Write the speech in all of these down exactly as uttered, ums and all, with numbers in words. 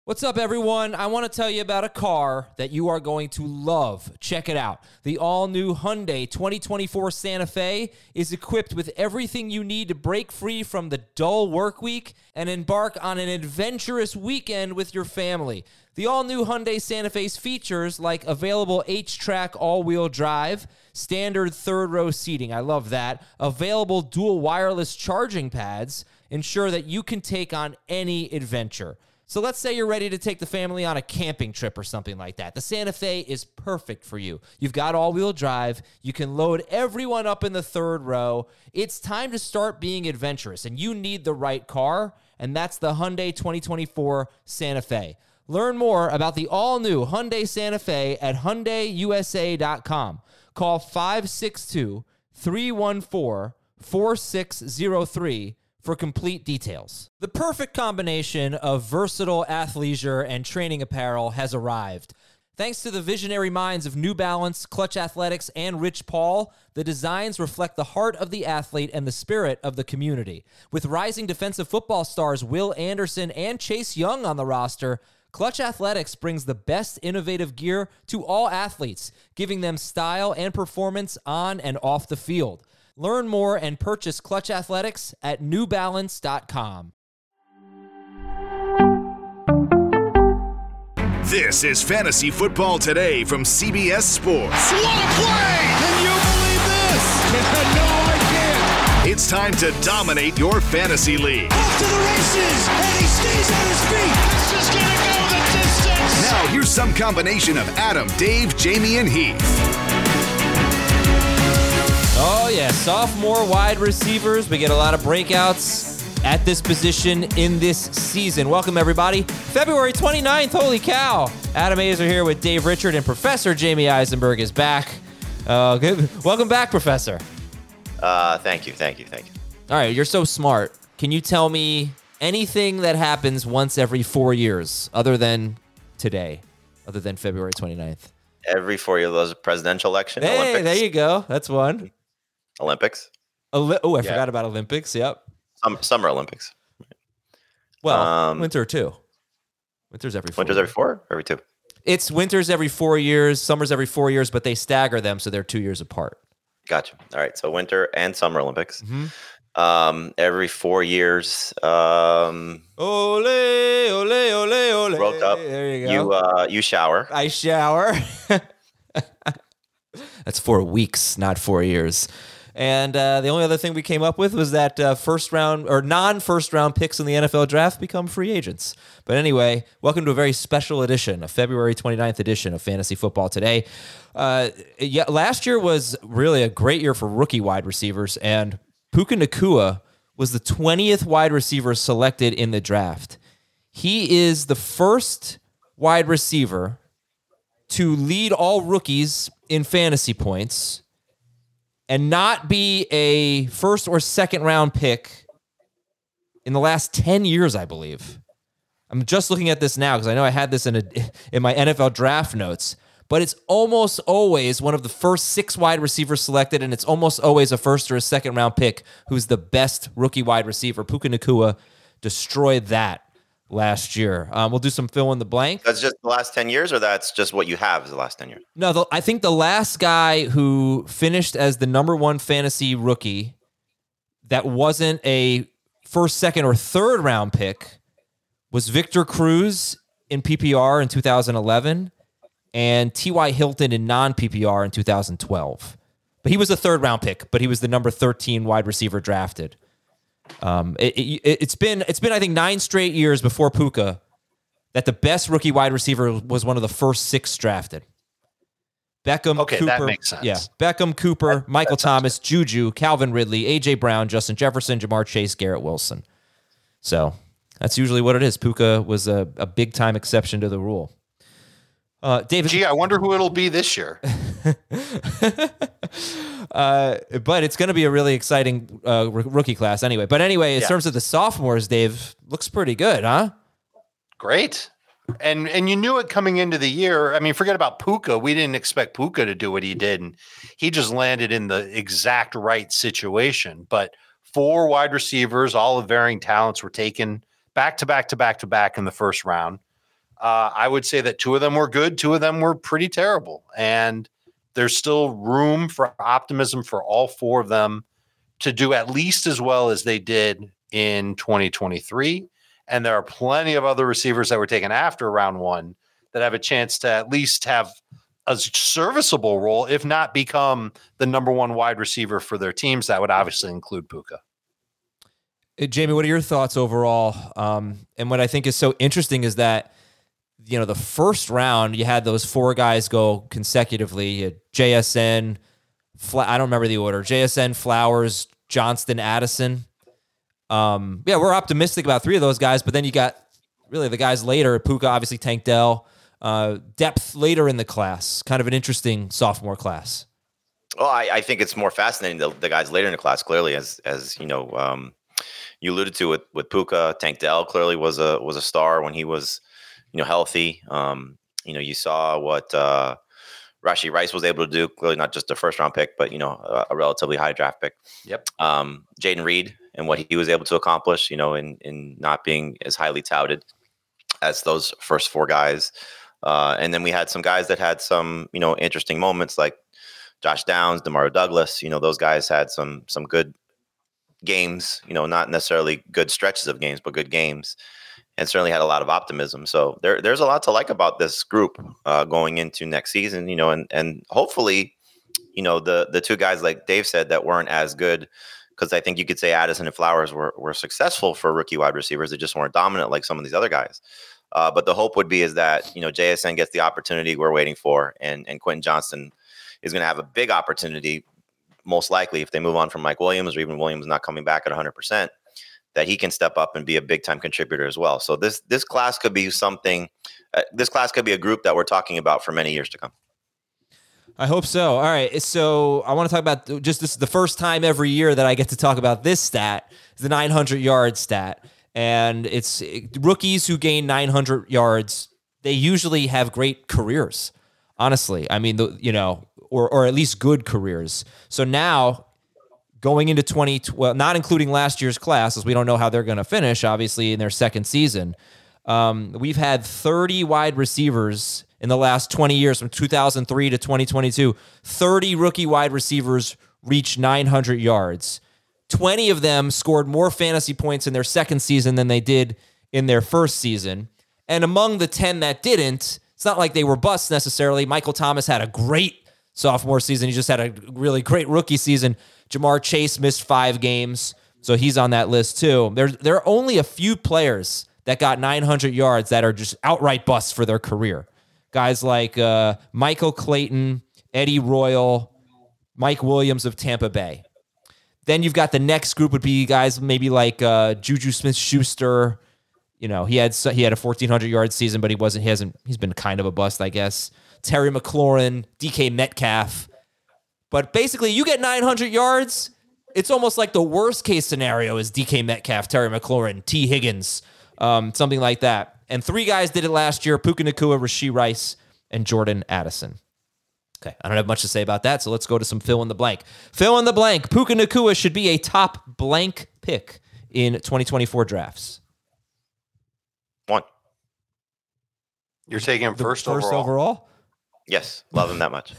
What's up, everyone? I want to tell you about a car that you are going to love. Check it out. The all-new Hyundai twenty twenty-four Santa Fe is equipped with everything you need to break free from the dull work week and embark on an adventurous weekend with your family. The all-new Hyundai Santa Fe's features like available H-Track all-wheel drive, standard third-row seating, I love that, available dual wireless charging pads, ensure that you can take on any adventure. So let's say you're ready to take the family on a camping trip or something like that. The Santa Fe is perfect for you. You've got all-wheel drive. You can load everyone up in the third row. It's time to start being adventurous, and you need the right car, and that's the Hyundai twenty twenty-four Santa Fe. Learn more about the all-new Hyundai Santa Fe at Hyundai U S A dot com. Call five six two, three one four, four six zero three for complete details. The perfect combination of versatile athleisure and training apparel has arrived. Thanks to the visionary minds of New Balance, Clutch Athletics, and Rich Paul, the designs reflect the heart of the athlete and the spirit of the community. With rising defensive football stars Will Anderson and Chase Young on the roster, Clutch Athletics brings the best innovative gear to all athletes, giving them style and performance on and off the field. Learn more and purchase Clutch Athletics at new balance dot com. This is Fantasy Football Today from C B S Sports. What a play! Can you believe this? No, I can't. It's time to dominate your fantasy league. Off to the races, and he stays on his feet. This is going to go the distance. Now here's some combination of Adam, Dave, Jamie, and Heath. Oh, yeah, sophomore wide receivers. We get a lot of breakouts at this position in this season. Welcome, everybody. February twenty-ninth, holy cow. Adam Aizer here with Dave Richard, and Professor Jamie Eisenberg is back. Uh, good. Welcome back, Professor. Uh, thank you, thank you, thank you. All right, you're so smart. Can you tell me anything that happens once every four years other than today, other than February twenty-ninth? Every four years, there's a presidential election. Hey, Olympics. there you go. That's one. Olympics. Oli- oh, I Yeah. forgot about Olympics. Yep. Um, summer Olympics. Well, Um, winter too. Winter's every four. Winters every four or every two? It's winters every four years, summers every four years, but they stagger them, so they're two years apart. Gotcha. All right. So winter and summer Olympics. Mm-hmm. Um, every four years. Um, Ole, ole, ole, ole. World Cup. There you go. You uh, you shower. I shower. That's four weeks, not four years. And uh, the only other thing we came up with was that uh, first round or non-first round picks in the N F L draft become free agents. But anyway, welcome to a very special edition, a February twenty-ninth edition of Fantasy Football Today. Uh, yeah, last year was really a great year for rookie wide receivers, and Puka Nacua was the twentieth wide receiver selected in the draft. He is the first wide receiver to lead all rookies in fantasy points and not be a first or second round pick in the last ten years, I believe. I'm just looking at this now because I know I had this in a, in my N F L draft notes, but it's almost always one of the first six wide receivers selected, and it's almost always a first or a second round pick who's the best rookie wide receiver. Puka Nacua destroyed that last year. Um, we'll do some fill in the blank. That's just the last ten years, or that's just what you have is the last ten years? No, the, I think the last guy who finished as the number one fantasy rookie that wasn't a first, second, or third round pick was Victor Cruz in P P R in two thousand eleven and T Y Hilton in non-P P R in two thousand twelve. But he was a third round pick, but he was the number thirteen wide receiver drafted. Um, it, it, it's been, it's been, I think, nine straight years before Puka that the best rookie wide receiver was one of the first six drafted. Beckham, Okay, Cooper, that makes sense. Yeah, Beckham, Cooper, Michael Thomas, Juju, Calvin Ridley, A J Brown, Justin Jefferson, Jamar Chase, Garrett Wilson. So that's usually what it is. Puka was a, a big time exception to the rule. Uh, David, Gee, I wonder who it'll be this year. uh, but it's going to be a really exciting uh, r- rookie class anyway. But anyway, in Yeah. terms of the sophomores, Dave, looks pretty good, huh? Great. And and you knew it coming into the year. I mean, forget about Puka. We didn't expect Puka to do what he did, and he just landed in the exact right situation. But four wide receivers, all of varying talents, were taken back to back to back to back in the first round. Uh, I would say that two of them were good. Two of them were pretty terrible. And there's still room for optimism for all four of them to do at least as well as they did in twenty twenty-three. And there are plenty of other receivers that were taken after round one that have a chance to at least have a serviceable role, if not become the number one wide receiver for their teams. That would obviously include Puka. Jamie, what are your thoughts overall? Um, and what I think is so interesting is that, you know, the first round, you had those four guys go consecutively. You had J S N, Fla- I don't remember the order, J S N, Flowers, Johnston, Addison. Um, yeah, we're optimistic about three of those guys, but then you got really the guys later, Puka, obviously Tank Dell, uh, depth later in the class, kind of an interesting sophomore class. Well, I, I think it's more fascinating, the, the guys later in the class, clearly, as, as you know, um, you alluded to with, with Puka. Tank Dell clearly was a, was a star when he was, you know, healthy. Um, you know, you saw what, uh, Rashee Rice was able to do, clearly not just a first round pick, but, you know, a, a relatively high draft pick. Yep. Um, Jaden Reed and what he was able to accomplish, you know, in, in not being as highly touted as those first four guys. Uh, and then we had some guys that had some, you know, interesting moments like Josh Downs, DeMario Douglas. You know, those guys had some, some good games, you know, not necessarily good stretches of games, but good games, and certainly had a lot of optimism. So there, there's a lot to like about this group uh, going into next season, you know, and, and hopefully, you know, the, the two guys, like Dave said, that weren't as good, because I think you could say Addison and Flowers were, were successful for rookie wide receivers. They just weren't dominant like some of these other guys. Uh, but the hope would be is that, you know, J S N gets the opportunity we're waiting for, and, and Quentin Johnston is going to have a big opportunity, most likely, if they move on from Mike Williams, or even Williams not coming back at one hundred percent, that he can step up and be a big-time contributor as well. So this this class could be something, uh, this class could be a group that we're talking about for many years to come. I hope so. All right, so I want to talk about, just this is the first time every year that I get to talk about this stat, the nine hundred yard stat. And it's rookies who gain nine hundred yards, they usually have great careers, honestly. I mean, the, you know, or or at least good careers. So now, going into twenty, well, not including last year's class, as we don't know how they're going to finish, obviously, in their second season, um, we've had thirty wide receivers in the last twenty years, from two thousand three to twenty twenty-two. thirty rookie wide receivers reached nine hundred yards. twenty of them scored more fantasy points in their second season than they did in their first season. And among the ten that didn't, it's not like they were busts necessarily. Michael Thomas had a great sophomore season. He just had a really great rookie season. Jamar Chase missed five games, so he's on that list too. There, there are only a few players that got nine hundred yards that are just outright busts for their career. Guys like uh, Michael Clayton, Eddie Royal, Mike Williams of Tampa Bay. Then you've got the next group would be guys maybe like uh, Juju Smith-Schuster. You know, he had he had a fourteen hundred yard season, but he wasn't. He hasn't. He's been kind of a bust, I guess. Terry McLaurin, D K Metcalf. But basically, you get nine hundred yards, it's almost like the worst case scenario is D K Metcalf, Terry McLaurin, T. Higgins, um, something like that. And three guys did it last year: Puka Nacua, Rashee Rice, and Jordan Addison. Okay, I don't have much to say about that, so let's go to some fill in the blank. Fill in the blank. Puka Nacua should be a top blank pick in twenty twenty-four drafts. One. You're taking him first, first overall? overall? Yes, love him that much.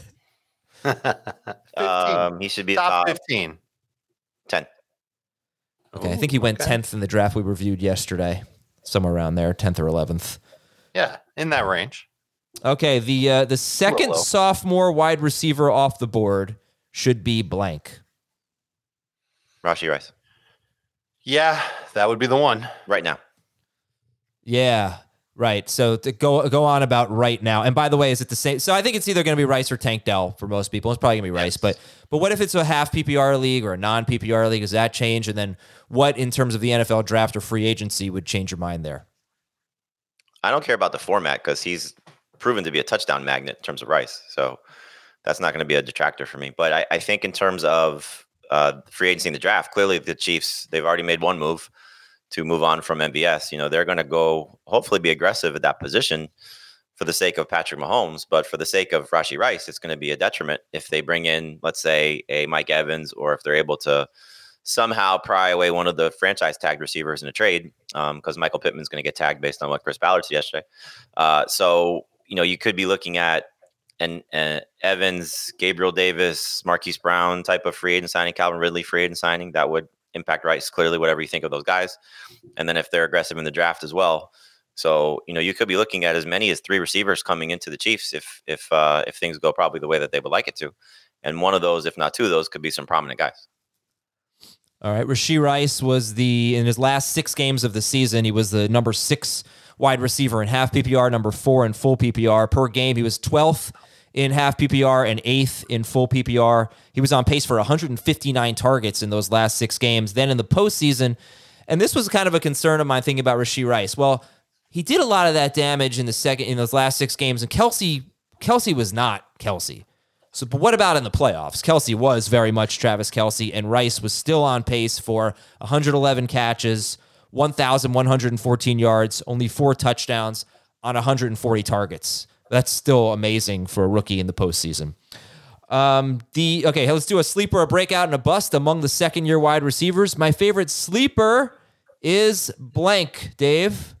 um, he should be top, top fifteen. ten. Okay, I think he went okay. tenth in the draft we reviewed yesterday, somewhere around there, tenth or eleventh. Yeah, in that range. Okay, the uh, the second sophomore wide receiver off the board should be blank. Rashee Rice. Yeah, that would be the one. Right now. Yeah, right. So to go go on about right now. And by the way, is it the same? So I think it's either going to be Rice or Tank Dell for most people. It's probably going to be Rice. Yes. But but what if it's a half P P R league or a non-P P R league? Does that change? And then what in terms of the N F L draft or free agency would change your mind there? I don't care about the format because he's proven to be a touchdown magnet in terms of Rice. So that's not going to be a detractor for me. But I, I think in terms of uh, free agency in the draft, clearly the Chiefs, they've already made one move to move on from M B S. You know, they're going to go hopefully be aggressive at that position for the sake of Patrick Mahomes. But for the sake of Rashee Rice, it's going to be a detriment if they bring in, let's say, a Mike Evans, or if they're able to somehow pry away one of the franchise tagged receivers in a trade, because um, Michael Pittman's going to get tagged based on what Chris Ballard said yesterday. Uh, so, you know, you could be looking at an, an Evans, Gabriel Davis, Marquise Brown type of free agent signing, Calvin Ridley free agent signing. That would impact Rice, clearly, whatever you think of those guys. And then if they're aggressive in the draft as well. So, you know, you could be looking at as many as three receivers coming into the Chiefs if if uh, if things go probably the way that they would like it to. And one of those, if not two of those, could be some prominent guys. All right. Rashee Rice was the, in his last six games of the season, he was the number six wide receiver in half P P R, number four in full P P R. Per game, he was twelfth in half P P R and eighth in full P P R. He was on pace for one hundred fifty-nine targets in those last six games. Then in the postseason, and this was kind of a concern of mine thinking about Rashee Rice. Well, he did a lot of that damage in the second, in those last six games, and Kelsey, Kelsey was not Kelsey. So, but what about in the playoffs? Kelsey was very much Travis Kelsey, and Rice was still on pace for one hundred eleven catches, one thousand one hundred fourteen yards, only four touchdowns on one hundred forty targets. That's still amazing for a rookie in the postseason. Um, the okay, let's do a sleeper, a breakout, and a bust among the second-year wide receivers. My favorite sleeper is blank. Dave?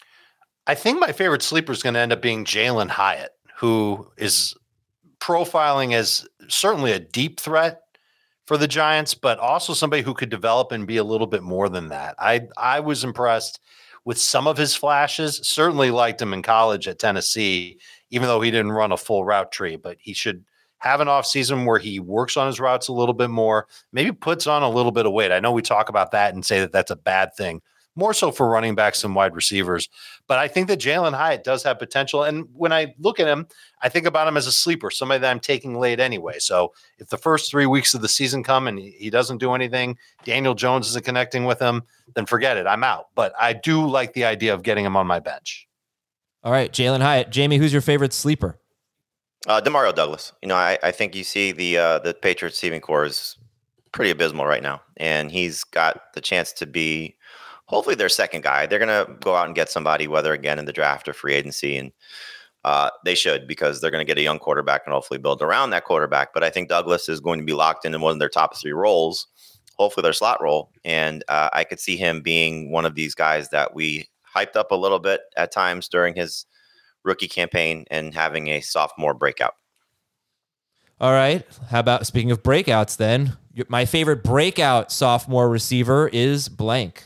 I think my favorite sleeper is going to end up being Jalen Hyatt, who is profiling as certainly a deep threat for the Giants, but also somebody who could develop and be a little bit more than that. I I was impressed with some of his flashes. Certainly liked him in college at Tennessee, even though he didn't run a full route tree, but he should have an offseason where he works on his routes a little bit more, maybe puts on a little bit of weight. I know we talk about that and say that that's a bad thing, more so for running backs and wide receivers. But I think that Jalen Hyatt does have potential. And when I look at him, I think about him as a sleeper, somebody that I'm taking late anyway. So if the first three weeks of the season come and he doesn't do anything, Daniel Jones isn't connecting with him, then forget it. I'm out. But I do like the idea of getting him on my bench. All right, Jalen Hyatt. Jamie, who's your favorite sleeper? Uh, Demario Douglas. You know, I, I think you see the uh, the Patriots receiving core is pretty abysmal right now. And he's got the chance to be hopefully their second guy. They're going to go out and get somebody, whether again in the draft or free agency. And uh, they should, because they're going to get a young quarterback and hopefully build around that quarterback. But I think Douglas is going to be locked in in one of their top three roles, hopefully their slot role. And uh, I could see him being one of these guys that we hyped up a little bit at times during his rookie campaign and having a sophomore breakout. All right. How about, speaking of breakouts then, my favorite breakout sophomore receiver is blank.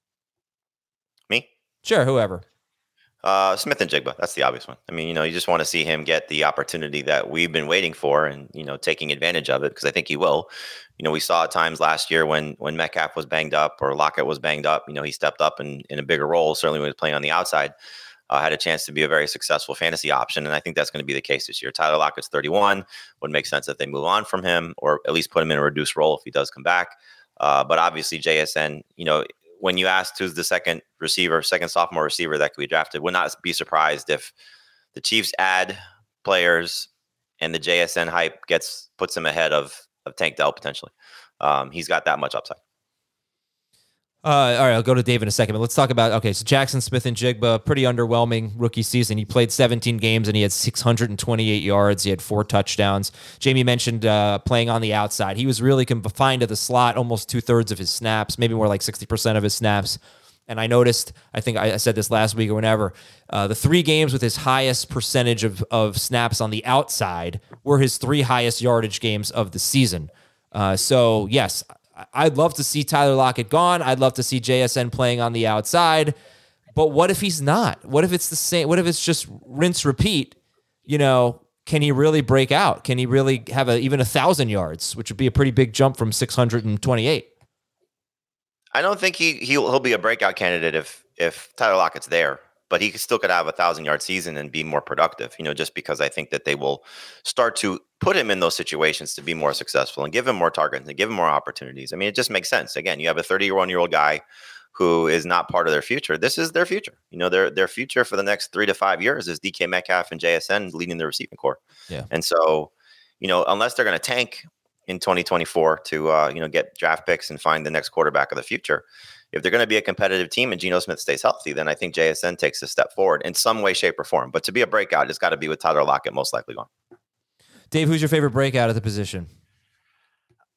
Me? Sure, whoever. Uh, Smith and Jigba. That's the obvious one. I mean, you know, you just want to see him get the opportunity that we've been waiting for and, you know, taking advantage of it, because I think he will. You know, we saw at times last year when when Metcalf was banged up or Lockett was banged up, you know, he stepped up in, in a bigger role, certainly when he was playing on the outside. Uh, had a chance to be a very successful fantasy option, and I think that's going to be the case this year. Tyler Lockett's thirty-one. Would make sense if they move on from him, or at least put him in a reduced role if he does come back. Uh, but obviously, J S N, you know, when you asked who's the second receiver, second sophomore receiver that could be drafted, would not be surprised if the Chiefs add players and the J S N hype gets puts him ahead of, of Tank Dell potentially. Um, he's got that much upside. Uh, all right, I'll go to Dave in a second, but let's talk about, okay, so Jackson Smith and Jigba, pretty underwhelming rookie season. He played seventeen games and he had six hundred twenty-eight yards. He had four touchdowns. Jamie mentioned uh, playing on the outside. He was really confined to the slot almost two-thirds of his snaps, maybe more like sixty percent of his snaps. And I noticed, I think I said this last week or whenever, uh, the three games with his highest percentage of, of snaps on the outside were his three highest yardage games of the season. Uh, so, yes, I'd love to see Tyler Lockett gone. I'd love to see J S N playing on the outside. But what if he's not? What if it's the same? What if it's just rinse, repeat? You know, can he really break out? Can he really have a, even a thousand yards, which would be a pretty big jump from six hundred twenty-eight? I don't think he he'll, he'll be a breakout candidate if if Tyler Lockett's there, but he still could have a thousand yard season and be more productive. You know, just because I think that they will start to put him in those situations to be more successful and give him more targets and give him more opportunities. I mean, it just makes sense. Again, you have a thirty-one-year-old guy who is not part of their future. This is their future. You know, their their future for the next three to five years is D K Metcalf and J S N leading the receiving core. Yeah. And so, you know, unless they're going to tank in twenty twenty-four to, uh, you know, get draft picks and find the next quarterback of the future, if they're going to be a competitive team and Geno Smith stays healthy, then I think J S N takes a step forward in some way, shape, or form. But to be a breakout, it's got to be with Tyler Lockett most likely gone. Dave, who's your favorite breakout at the position?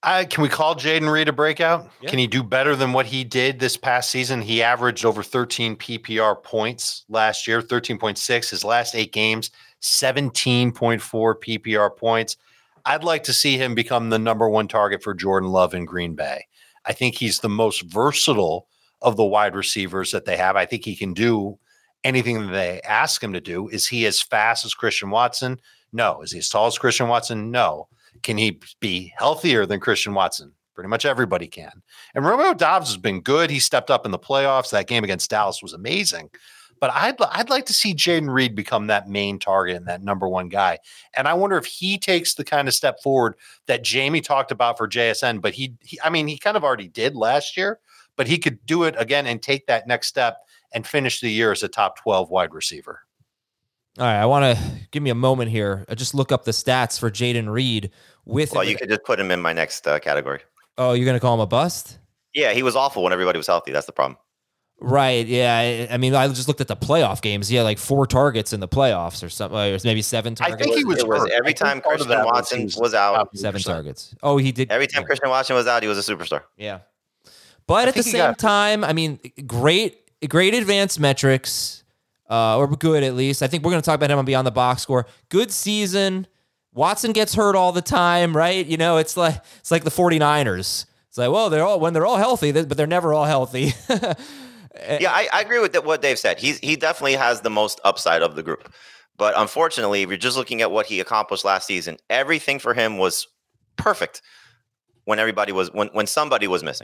Uh, can we call Jayden Reed a breakout? Yeah. Can he do better than what he did this past season? He averaged over thirteen P P R points last year, thirteen point six. His last eight games, seventeen point four P P R points. I'd like to see him become the number one target for Jordan Love in Green Bay. I think he's the most versatile of the wide receivers that they have. I think he can do anything that they ask him to do. Is he as fast as Christian Watson? No. Is he as tall as Christian Watson? No. Can he be healthier than Christian Watson? Pretty much everybody can. And Romeo Doubs has been good. He stepped up in the playoffs. That game against Dallas was amazing. But I'd, I'd like to see Jayden Reed become that main target and that number one guy. And I wonder if he takes the kind of step forward that Jamie talked about for J S N. But he, he I mean, he kind of already did last year, but he could do it again and take that next step and finish the year as a top twelve wide receiver. All right, I want to give me a moment here. I just look up the stats for Jayden Reed. With well, you could just put him in my next uh, category. Oh, you're going to call him a bust? Yeah, he was awful when everybody was healthy. That's the problem. Right. Yeah. I, I mean, I just looked at the playoff games. He had like four targets in the playoffs or something. Or maybe seven targets. I think he was, it was hurt. every time Christian Watson was, was out. Seven targets. Oh, he did. Every time yeah. Christian Watson was out, he was a superstar. Yeah. But I at the same got- time, I mean, great, great advanced metrics, uh, or good at least. I think we're going to talk about him on Beyond the Box Score. Good season. Watson gets hurt all the time, right? You know, it's like it's like the 49ers. It's like, well, they're all when they're all healthy, but they're never all healthy. yeah, I, I agree with what Dave said. He's he definitely has the most upside of the group. But unfortunately, if you're just looking at what he accomplished last season, everything for him was perfect when everybody was when when somebody was missing.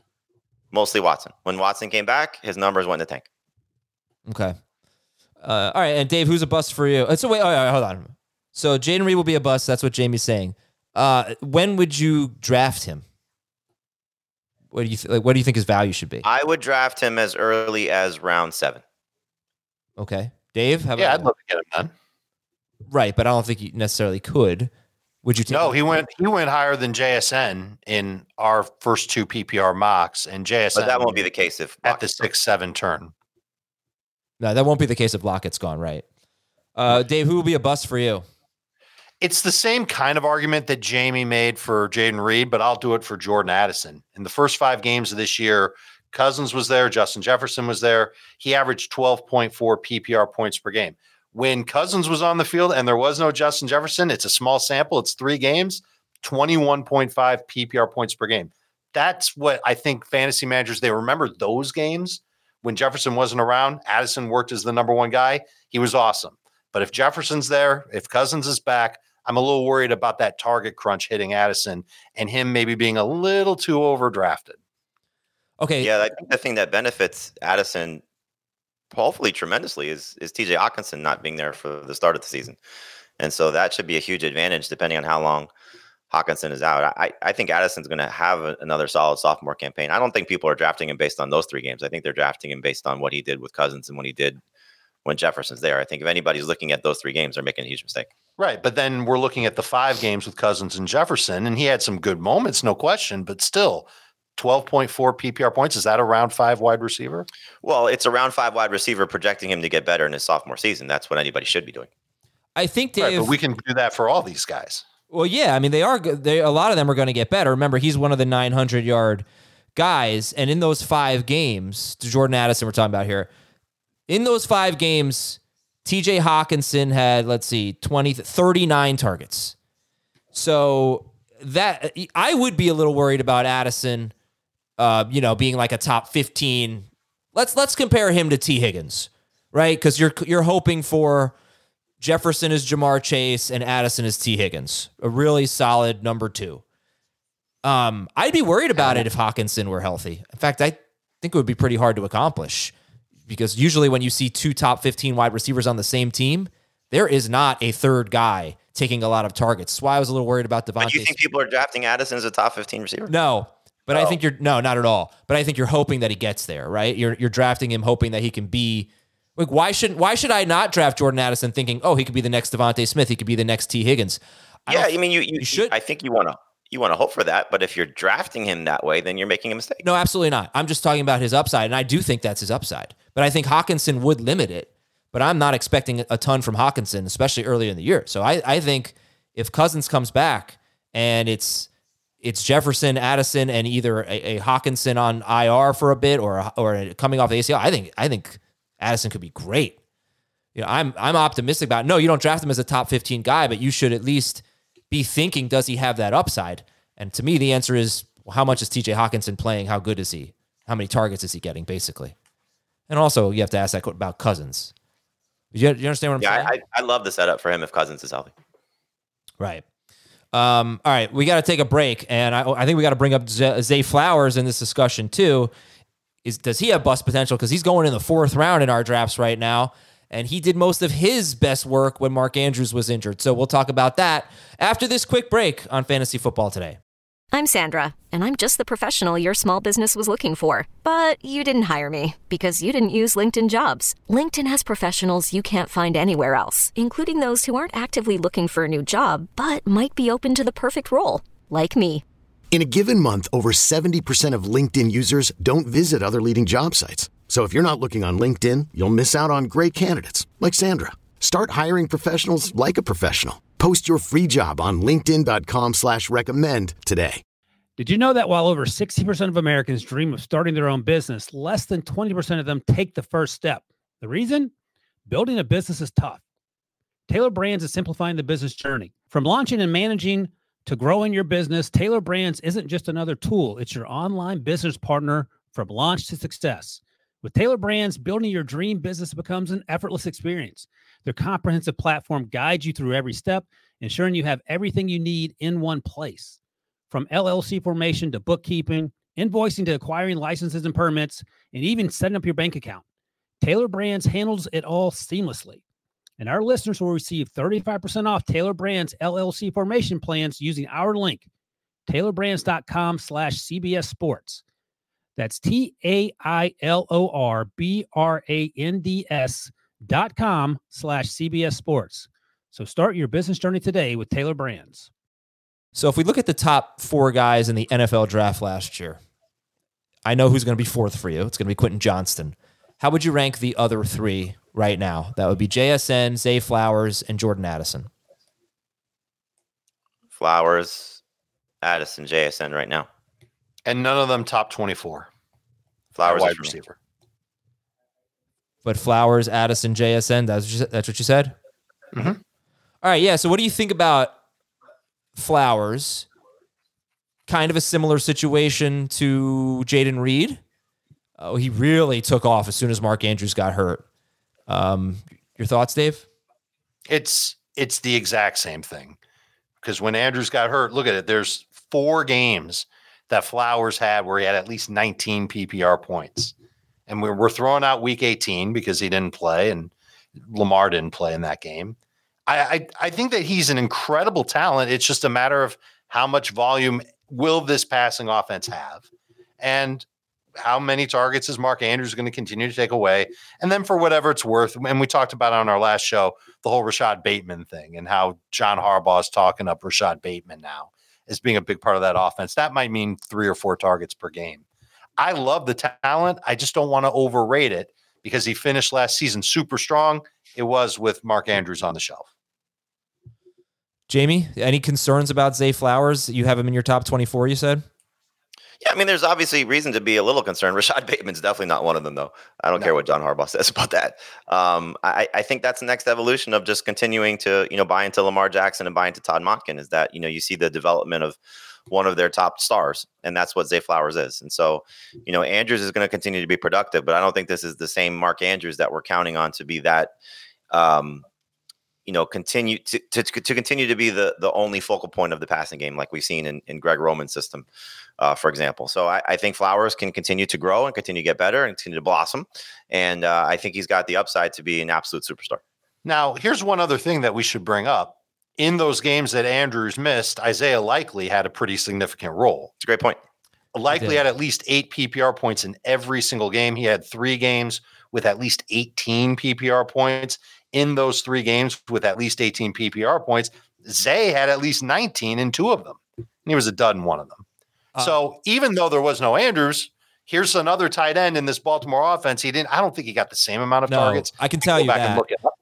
Mostly Watson. When Watson came back, his numbers went in the tank. Okay. Uh, all right, and Dave, who's a bust for you? So wait, all right, hold on. So Jayden Reed will be a bust. That's what Jamie's saying. Uh, when would you draft him? What do you th- like, what do you think his value should be? I would draft him as early as round seven. Okay, Dave. How about yeah, I'd that? love to get him done. Right, but I don't think you necessarily could. Would you? Take no, him? he went. He went higher than J S N in our first two P P R mocks, and J S N. But that won't be the case if at the six seven turn. No, that won't be the case if Lockett's gone. Right, uh, Dave. Who will be a bust for you? It's the same kind of argument that Jamie made for Jayden Reed, but I'll do it for Jordan Addison. In the first five games of this year, Cousins was there, Justin Jefferson was there. He averaged twelve point four P P R points per game. When Cousins was on the field and there was no Justin Jefferson, it's a small sample, it's three games, twenty-one point five P P R points per game. That's what I think fantasy managers, they remember those games when Jefferson wasn't around. Addison worked as the number one guy. He was awesome. But if Jefferson's there, if Cousins is back, I'm a little worried about that target crunch hitting Addison and him maybe being a little too overdrafted. Okay. Yeah, I think the thing that benefits Addison hopefully tremendously is is T J Hawkinson not being there for the start of the season. And so that should be a huge advantage depending on how long Hawkinson is out. I, I think Addison's going to have a, another solid sophomore campaign. I don't think people are drafting him based on those three games. I think they're drafting him based on what he did with Cousins and what he did when Jefferson's there. I think if anybody's looking at those three games, they're making a huge mistake. Right. But then we're looking at the five games with Cousins and Jefferson, and he had some good moments, no question, but still twelve point four P P R points. Is that a round five wide receiver? Well, it's a round five wide receiver projecting him to get better in his sophomore season. That's what anybody should be doing. I think, Dave. Right, but we can do that for all these guys. Well, yeah. I mean, they are good. They, a lot of them are going to get better. Remember, he's one of the nine hundred yard guys. And in those five games, Jordan Addison we're talking about here, in those five games, T J Hawkinson had, let's see, twenty, thirty-nine targets. So that I would be a little worried about Addison, uh, you know, being like a top fifteen. Let's let's compare him to T. Higgins, right? Because you're you're hoping for Jefferson is Jamar Chase and Addison is T. Higgins, a really solid number two. Um, I'd be worried about it if Hawkinson were healthy. In fact, I think it would be pretty hard to accomplish. Because usually when you see two top fifteen wide receivers on the same team, there is not a third guy taking a lot of targets. That's why I was a little worried about Devontae. But you think people are drafting Addison as a top fifteen receiver? No, but oh. I think you're no, not at all. But I think you're hoping that he gets there, right? You're you're drafting him hoping that he can be like why should why should I not draft Jordan Addison thinking, oh, he could be the next Devontae Smith, he could be the next T. Higgins? I yeah, I mean you you, you should. I think you want to you want to hope for that, but if you're drafting him that way, then you're making a mistake. No, absolutely not. I'm just talking about his upside, and I do think that's his upside. But I think Hawkinson would limit it, but I'm not expecting a ton from Hawkinson, especially early in the year. So I, I think if Cousins comes back and it's it's Jefferson, Addison, and either a, a Hawkinson on I R for a bit or or coming off the A C L. I think I think Addison could be great. You know, I'm I'm optimistic about it. No, you don't draft him as a top fifteen guy, but you should at least be thinking, does he have that upside? And to me, the answer is, well, how much is T J Hawkinson playing? How good is he? How many targets is he getting, basically? And also, you have to ask that about Cousins. You, you understand what I'm yeah, saying? I, I love the setup for him if Cousins is healthy. Right. Um, all right, we got to take a break, and I, I think we got to bring up Z- Zay Flowers in this discussion too. Is does he have bust potential? Because he's going in the fourth round in our drafts right now, and he did most of his best work when Mark Andrews was injured. So we'll talk about that after this quick break on Fantasy Football Today. I'm Sandra, and I'm just the professional your small business was looking for. But you didn't hire me because you didn't use LinkedIn Jobs. LinkedIn has professionals you can't find anywhere else, including those who aren't actively looking for a new job, but might be open to the perfect role, like me. In a given month, over seventy percent of LinkedIn users don't visit other leading job sites. So if you're not looking on LinkedIn, you'll miss out on great candidates like Sandra. Start hiring professionals like a professional. Post your free job on linkedin.com slash recommend today. Did you know that while over sixty percent of Americans dream of starting their own business, less than twenty percent of them take the first step? The reason? Building a business is tough. Taylor Brands is simplifying the business journey. From launching and managing to growing your business, Taylor Brands isn't just another tool. It's your online business partner from launch to success. With Taylor Brands, building your dream business becomes an effortless experience. Their comprehensive platform guides you through every step, ensuring you have everything you need in one place. From L L C formation to bookkeeping, invoicing to acquiring licenses and permits, and even setting up your bank account, Taylor Brands handles it all seamlessly. And our listeners will receive thirty-five percent off Taylor Brands L L C formation plans using our link, taylorbrands.com slash CBS Sports. That's T A I L O R B R A N D S dot com slash CBS Sports. So start your business journey today with Taylor Brands. So if we look at the top four guys in the N F L draft last year, I know who's going to be fourth for you. It's going to be Quentin Johnston. How would you rank the other three right now? That would be J S N, Zay Flowers, and Jordan Addison. Flowers, Addison, J S N right now. And none of them top twenty-four. Flowers wide is receiver. But Flowers, Addison, J S N, that's what you, that's what you said? Mm-hmm. All right, yeah. So what do you think about Flowers? Kind of a similar situation to Jaden Reed. Oh, he really took off as soon as Mark Andrews got hurt. Um, your thoughts, Dave? It's it's the exact same thing. Because when Andrews got hurt, look at it. There's four games that Flowers had where he had at least nineteen P P R points. And we're, we're throwing out week eighteen because he didn't play and Lamar didn't play in that game. I, I, I think that he's an incredible talent. It's just a matter of how much volume will this passing offense have and how many targets is Mark Andrews going to continue to take away. And then for whatever it's worth, and we talked about it on our last show, the whole Rashad Bateman thing and how John Harbaugh is talking up Rashad Bateman now as being a big part of that offense. That might mean three or four targets per game. I love the talent. I just don't want to overrate it because he finished last season super strong. It was with Mark Andrews on the shelf. Jamie, any concerns about Zay Flowers? You have him in your top twenty-four, you said? Yeah, I mean, there's obviously reason to be a little concerned. Rashad Bateman's definitely not one of them, though. I don't no. care what John Harbaugh says about that. Um, I, I think that's the next evolution of just continuing to, you know, buy into Lamar Jackson and buy into Todd Monken is that, you know, you see the development of one of their top stars, and that's what Zay Flowers is. And so, you know, Andrews is going to continue to be productive, but I don't think this is the same Mark Andrews that we're counting on to be that, um, you know, continue to, to to continue to be the the only focal point of the passing game, like we've seen in, in Greg Roman's system, uh, for example. So I, I think Flowers can continue to grow and continue to get better and continue to blossom. And uh, I think he's got the upside to be an absolute superstar. Now, here's one other thing that we should bring up. In those games that Andrews missed, Isaiah Likely had a pretty significant role. It's a great point. Likely had at least eight P P R points in every single game. He had three games with at least eighteen P P R points. In those three games with at least eighteen P P R points, Zay had at least nineteen in two of them. And he was a dud in one of them. Uh, so even though there was no Andrews, here's another tight end in this Baltimore offense. He didn't, I don't think he got the same amount of no, targets. I can tell you back that. And look it up.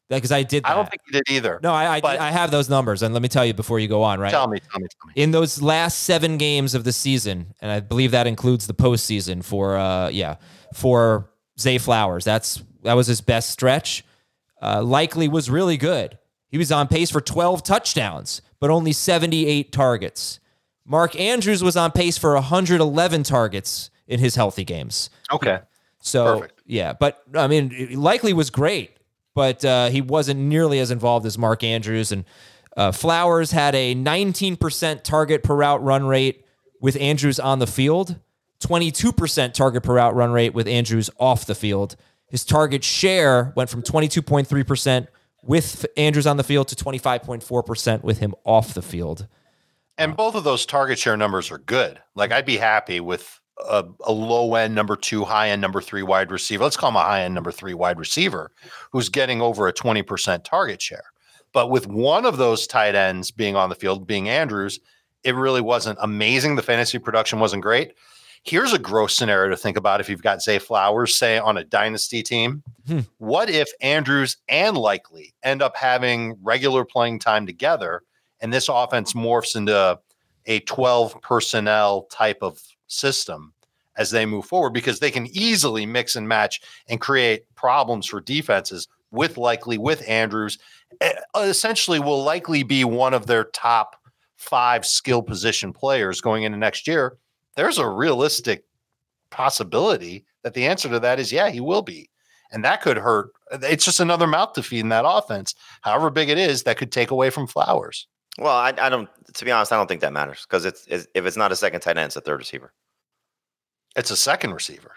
because I did that. I don't think he did either. No, I I, but I have those numbers, and let me tell you before you go on, right? Tell me, tell me, tell me. In those last seven games of the season, and I believe that includes the postseason for uh yeah for Zay Flowers. That's that was his best stretch. Uh, Likely was really good. He was on pace for twelve touchdowns, but only seventy-eight targets. Mark Andrews was on pace for one hundred eleven targets in his healthy games. Okay. So, Perfect. yeah, but I mean, Likely was great, but uh, he wasn't nearly as involved as Mark Andrews. And uh, Flowers had a nineteen percent target per route run rate with Andrews on the field, twenty-two percent target per route run rate with Andrews off the field. His target share went from twenty-two point three percent with Andrews on the field to twenty-five point four percent with him off the field. And both of those target share numbers are good. Like, I'd be happy with a, a low end number two, high end number three wide receiver. Let's call him a high end number three wide receiver who's getting over a twenty percent target share. But with one of those tight ends being on the field, being Andrews, it really wasn't amazing. The fantasy production wasn't great. Here's a gross scenario to think about if you've got Zay Flowers, say, on a dynasty team. Hmm. What if Andrews and Likely end up having regular playing time together, and this offense morphs into a twelve personnel type of system as they move forward, because they can easily mix and match and create problems for defenses with Likely, with Andrews. Essentially will likely be one of their top five skill position players going into next year. There's a realistic possibility that the answer to that is, yeah, he will be. And that could hurt. It's just another mouth to feed in that offense. However big it is, that could take away from Flowers. Well, I, I don't, to be honest, I don't think that matters, because it's, it's if it's not a second tight end, it's a third receiver. It's a second receiver.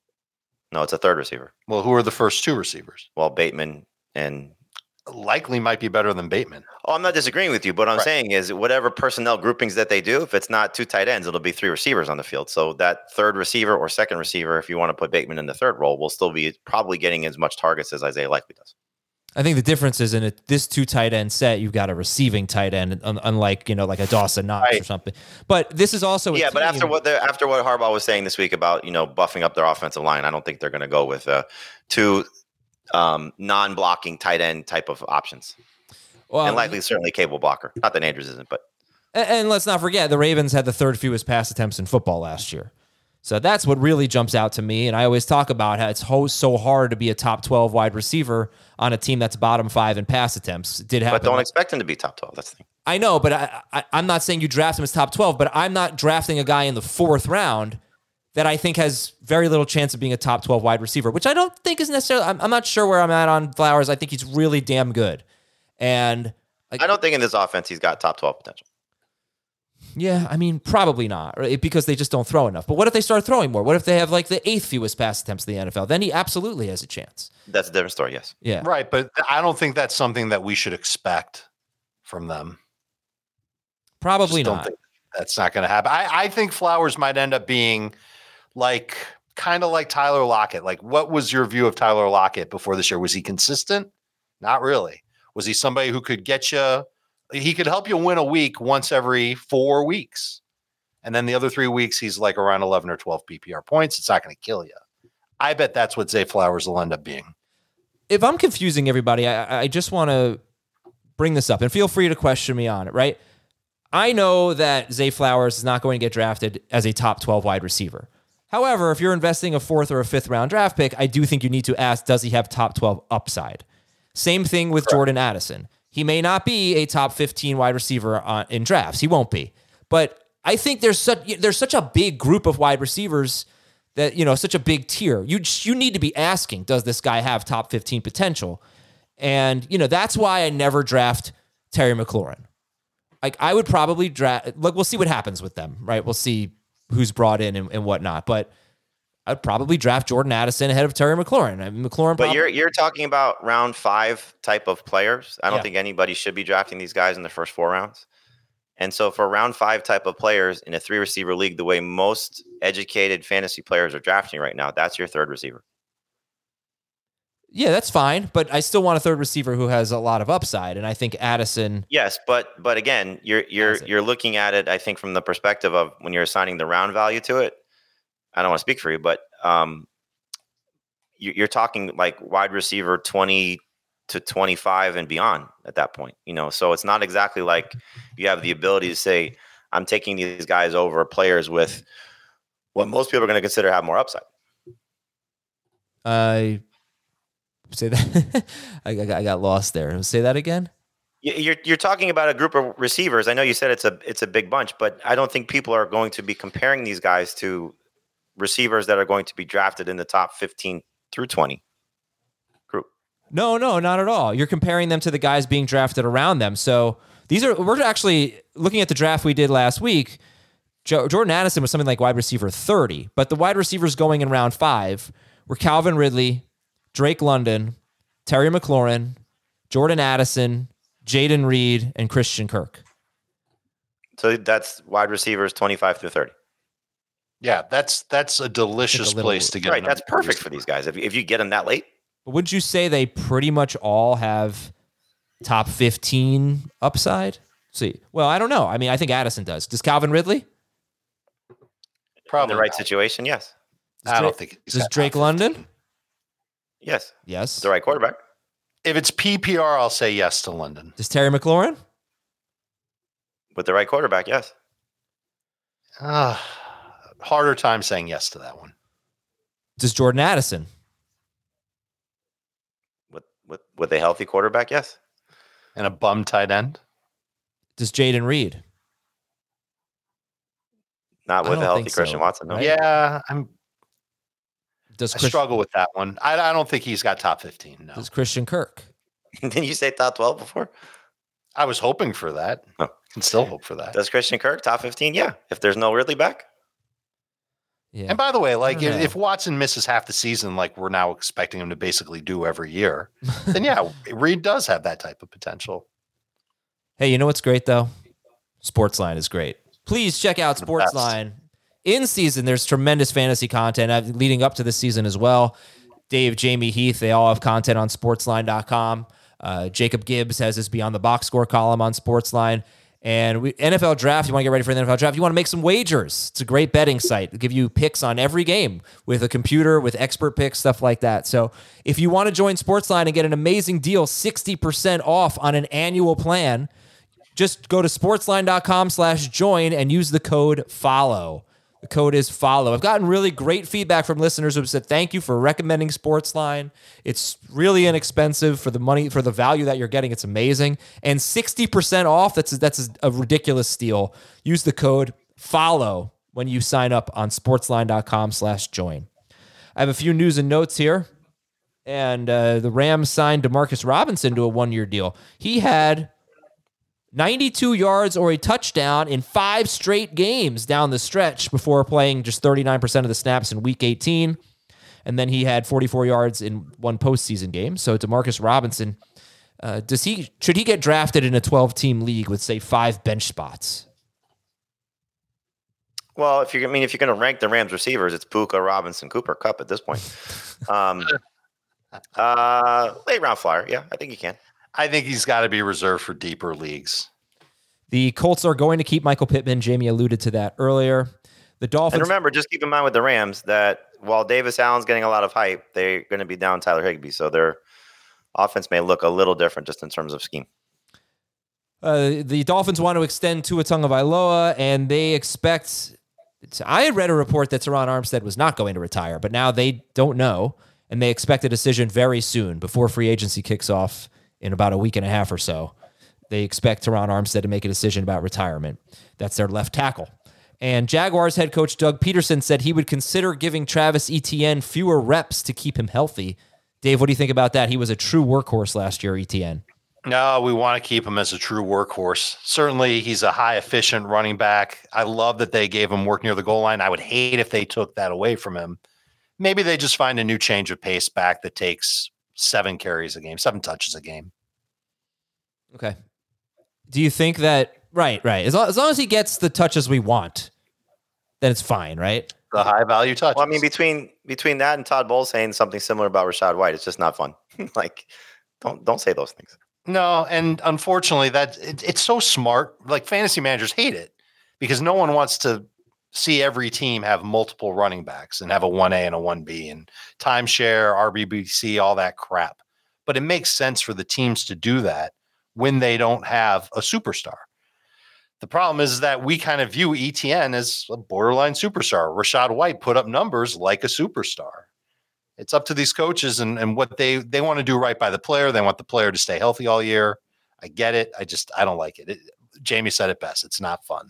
No, it's a third receiver. Well, who are the first two receivers? Well, Bateman and Likely might be better than Bateman. Oh, I'm not disagreeing with you, but what I'm right. saying is whatever personnel groupings that they do, if it's not two tight ends, it'll be three receivers on the field. So that third receiver or second receiver, if you want to put Bateman in the third role, will still be probably getting as much targets as Isaiah Likely does. I think the difference is in a, this two tight end set, you've got a receiving tight end, un, unlike, you know, like a Dawson Knox right. or something. But this is also a yeah. team. But after what after what Harbaugh was saying this week about, you know, buffing up their offensive line, I don't think they're going to go with uh, two um, non-blocking tight end type of options. Well, and Likely certainly a capable blocker. Not that Andrews isn't, but and, and let's not forget the Ravens had the third fewest pass attempts in football last year. So that's what really jumps out to me. And I always talk about how it's so hard to be a top twelve wide receiver on a team that's bottom five in pass attempts. It did happen. But don't expect him to be top twelve. That's the thing. I know, but I, I, I'm not saying you draft him as top twelve, but I'm not drafting a guy in the fourth round that I think has very little chance of being a top twelve wide receiver, which I don't think is necessarily, I'm, I'm not sure where I'm at on Flowers. I think he's really damn good. And like, I don't think in this offense he's got top twelve potential. Yeah, I mean, probably not, right? Because they just don't throw enough. But what if they start throwing more? What if they have like the eighth fewest pass attempts in the N F L? Then he absolutely has a chance. That's a different story, yes. Yeah. Right, but I don't think that's something that we should expect from them. Probably not. That's not going to happen. I, I think Flowers might end up being like kind of like Tyler Lockett. Like, what was your view of Tyler Lockett before this year? Was he consistent? Not really. Was he somebody who could get you? He could help you win a week once every four weeks. And then the other three weeks, he's like around eleven or twelve P P R points. It's not going to kill you. I bet that's what Zay Flowers will end up being. If I'm confusing everybody, I, I just want to bring this up, and feel free to question me on it, right? I know that Zay Flowers is not going to get drafted as a top twelve wide receiver. However, if you're investing a fourth or a fifth round draft pick, I do think you need to ask, does he have top twelve upside? Same thing with Jordan Addison. He may not be a top fifteen wide receiver on, in drafts. He won't be. But I think there's such there's such a big group of wide receivers that, you know, such a big tier. You you need to be asking, does this guy have top fifteen potential? And, you know, that's why I never draft Terry McLaurin. Like, I would probably draft, like, we'll see what happens with them, right? We'll see who's brought in and, and whatnot. But I'd probably draft Jordan Addison ahead of Terry McLaurin. I mean, McLaurin. But probably, you're you're talking about round five type of players. I don't Yeah. think anybody should be drafting these guys in the first four rounds. And so for round five type of players in a three receiver league, the way most educated fantasy players are drafting right now, that's your third receiver. Yeah, that's fine. But I still want a third receiver who has a lot of upside. And I think Addison. Yes, but but again, you're you're you're looking at it, I think, from the perspective of when you're assigning the round value to it. I don't want to speak for you, but um, you, you're talking like wide receiver twenty-two to twenty-five and beyond at that point, you know. So it's not exactly like you have the ability to say, I'm taking these guys over players with what most people are going to consider have more upside. I uh, say that I, got, I got lost there. Say that again. You're you're talking about a group of receivers. I know you said it's a it's a big bunch, but I don't think people are going to be comparing these guys to receivers that are going to be drafted in the top fifteen through twenty group. No, no, not at all. You're comparing them to the guys being drafted around them. So these are we're actually looking at the draft we did last week. Jo- Jordan Addison was something like wide receiver thirty, but the wide receivers going in round five were Calvin Ridley, Drake London, Terry McLaurin, Jordan Addison, Jaden Reed, and Christian Kirk. So that's wide receivers twenty-five through thirty. Yeah, that's that's a delicious a little, place to get. Right, that's perfect for these guys. If, if you get them that late. But would you say they pretty much all have top fifteen upside? See, well, I don't know. I mean, I think Addison does. Does Calvin Ridley? Probably in the right not. situation, yes. I don't think. he's Does got Drake top London? fifteen. Yes. Yes. The right quarterback. If it's P P R, I'll say yes to London. Does Terry McLaurin? With the right quarterback, yes. Uh, harder time saying yes to that one. Does Jordan Addison? With with with a healthy quarterback, yes. And a bum tight end. Does Jaden Reed? Not I with a don't healthy think Christian so, Watson. No. right? Yeah, I'm. Does I Chris- struggle with that one. I, I don't think he's got top fifteen. No, Does Christian Kirk? Didn't you say top twelve before? I was hoping for that. Oh. I can still hope for that. Does Christian Kirk top fifteen? Yeah. If there's no Ridley back. Yeah. And by the way, like don't if, know. if Watson misses half the season, like we're now expecting him to basically do every year, then yeah, Reed does have that type of potential. Hey, you know what's great though? Sportsline is great. Please check out The best. Sportsline. In season, there's tremendous fantasy content uh, leading up to the season as well. Dave, Jamie, Heath, they all have content on sportsline dot com. Uh, Jacob Gibbs has his Beyond the Box Score column on Sportsline. And we, N F L Draft, you want to get ready for the N F L Draft, you want to make some wagers. It's a great betting site. It'll give you picks on every game with a computer, with expert picks, stuff like that. So if you want to join Sportsline and get an amazing deal, sixty percent off on an annual plan, just go to sportsline dot com slash join and use the code FOLLOW. The code is FOLLOW. I've gotten really great feedback from listeners who have said, thank you for recommending Sportsline. It's really inexpensive for the money, for the value that you're getting. It's amazing. And sixty percent off, that's, that's a ridiculous steal. Use the code FOLLOW when you sign up on sportsline dot com slash join. I have a few news and notes here. And uh, the Rams signed DeMarcus Robinson to a one-year deal. He had ninety-two yards or a touchdown in five straight games down the stretch before playing just thirty-nine percent of the snaps in week eighteen. And then he had forty-four yards in one postseason game. So DeMarcus Robinson, uh, does he should he get drafted in a twelve-team league with, say, five bench spots? Well, if you're, I mean, if you're going to rank the Rams receivers, it's Puka, Robinson, Cooper, Kupp at this point. Um, uh, late round flyer. Yeah, I think you can. I think he's got to be reserved for deeper leagues. The Colts are going to keep Michael Pittman. Jamie alluded to that earlier. The Dolphins. And remember, just keep in mind with the Rams that while Davis Allen's getting a lot of hype, they're going to be down Tyler Higbee. So their offense may look a little different just in terms of scheme. Uh, the Dolphins want to extend Tua Tagovailoa, and they expect. I had read a report that Teron Armstead was not going to retire, but now they don't know, and they expect a decision very soon before free agency kicks off in about a week and a half or so. They expect Teron Armstead to make a decision about retirement. That's their left tackle. And Jaguars head coach Doug Peterson said he would consider giving Travis Etienne fewer reps to keep him healthy. Dave, what do you think about that? He was a true workhorse last year, Etienne. No, we want to keep him as a true workhorse. Certainly, he's a high efficient running back. I love that they gave him work near the goal line. I would hate if they took that away from him. Maybe they just find a new change of pace back that takes seven carries a game, seven touches a game. Okay. Do you think that, right, right. As long, as long as he gets the touches we want, then it's fine, right? The high value touches. Well, I mean, between between that and Todd Bowles saying something similar about Rachaad White, it's just not fun. Like, don't don't say those things. No, and unfortunately, that it, it's so smart. Like fantasy managers hate it because no one wants to see every team have multiple running backs and have a one A and a one B and timeshare, R B B C, all that crap. but it makes sense for the teams to do that when they don't have a superstar. The problem is that we kind of view E T N as a borderline superstar. Rachaad White put up numbers like a superstar. It's up to these coaches and, and what they, they want to do right by the player. They want the player to stay healthy all year. I get it. I just, I don't like it. it Jamie said it best. It's not fun.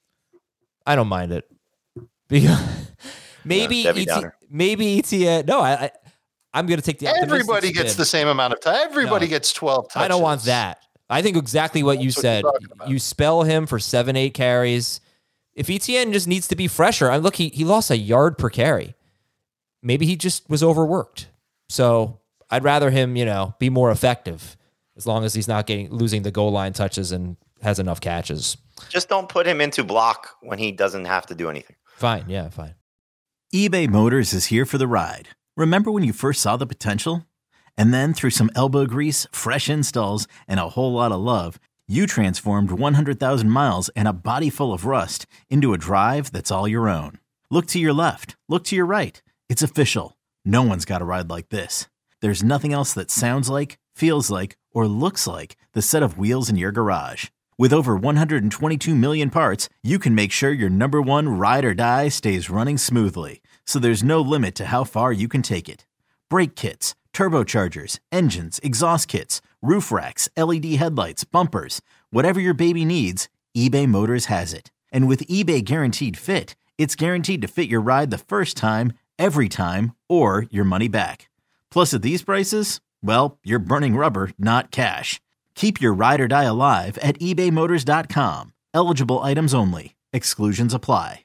I don't mind it. Because maybe, yeah, E T, maybe E T N. No, I, I, I'm going to take the Everybody gets spin. the same amount of time. Everybody No, gets twelve touches. I don't want that. I think exactly what you That's what said. you're talking about. You spell him for seven, eight carries. If E T N just needs to be fresher, I look, he, he lost a yard per carry. Maybe he just was overworked. So I'd rather him, you know, be more effective as long as he's not getting losing the goal line touches and has enough catches. Just don't put him into block when he doesn't have to do anything. Fine. Yeah, fine. eBay Motors is here for the ride. Remember when you first saw the potential? And then through some elbow grease, fresh installs, and a whole lot of love, you transformed one hundred thousand miles and a body full of rust into a drive that's all your own. Look to your left. Look to your right. It's official. No one's got a ride like this. There's nothing else that sounds like, feels like, or looks like the set of wheels in your garage. With over one hundred twenty-two million parts, you can make sure your number one ride or die stays running smoothly. So there's no limit to how far you can take it. Brake kits, turbochargers, engines, exhaust kits, roof racks, L E D headlights, bumpers, whatever your baby needs, eBay Motors has it. And with eBay Guaranteed Fit, it's guaranteed to fit your ride the first time, every time, or your money back. Plus at these prices, well, you're burning rubber, not cash. Keep your ride or die alive at ebay motors dot com. Eligible items only. Exclusions apply.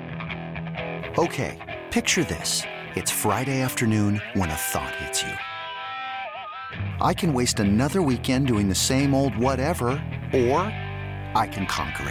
Okay, picture this. It's Friday afternoon when a thought hits you. I can waste another weekend doing the same old whatever, or I can conquer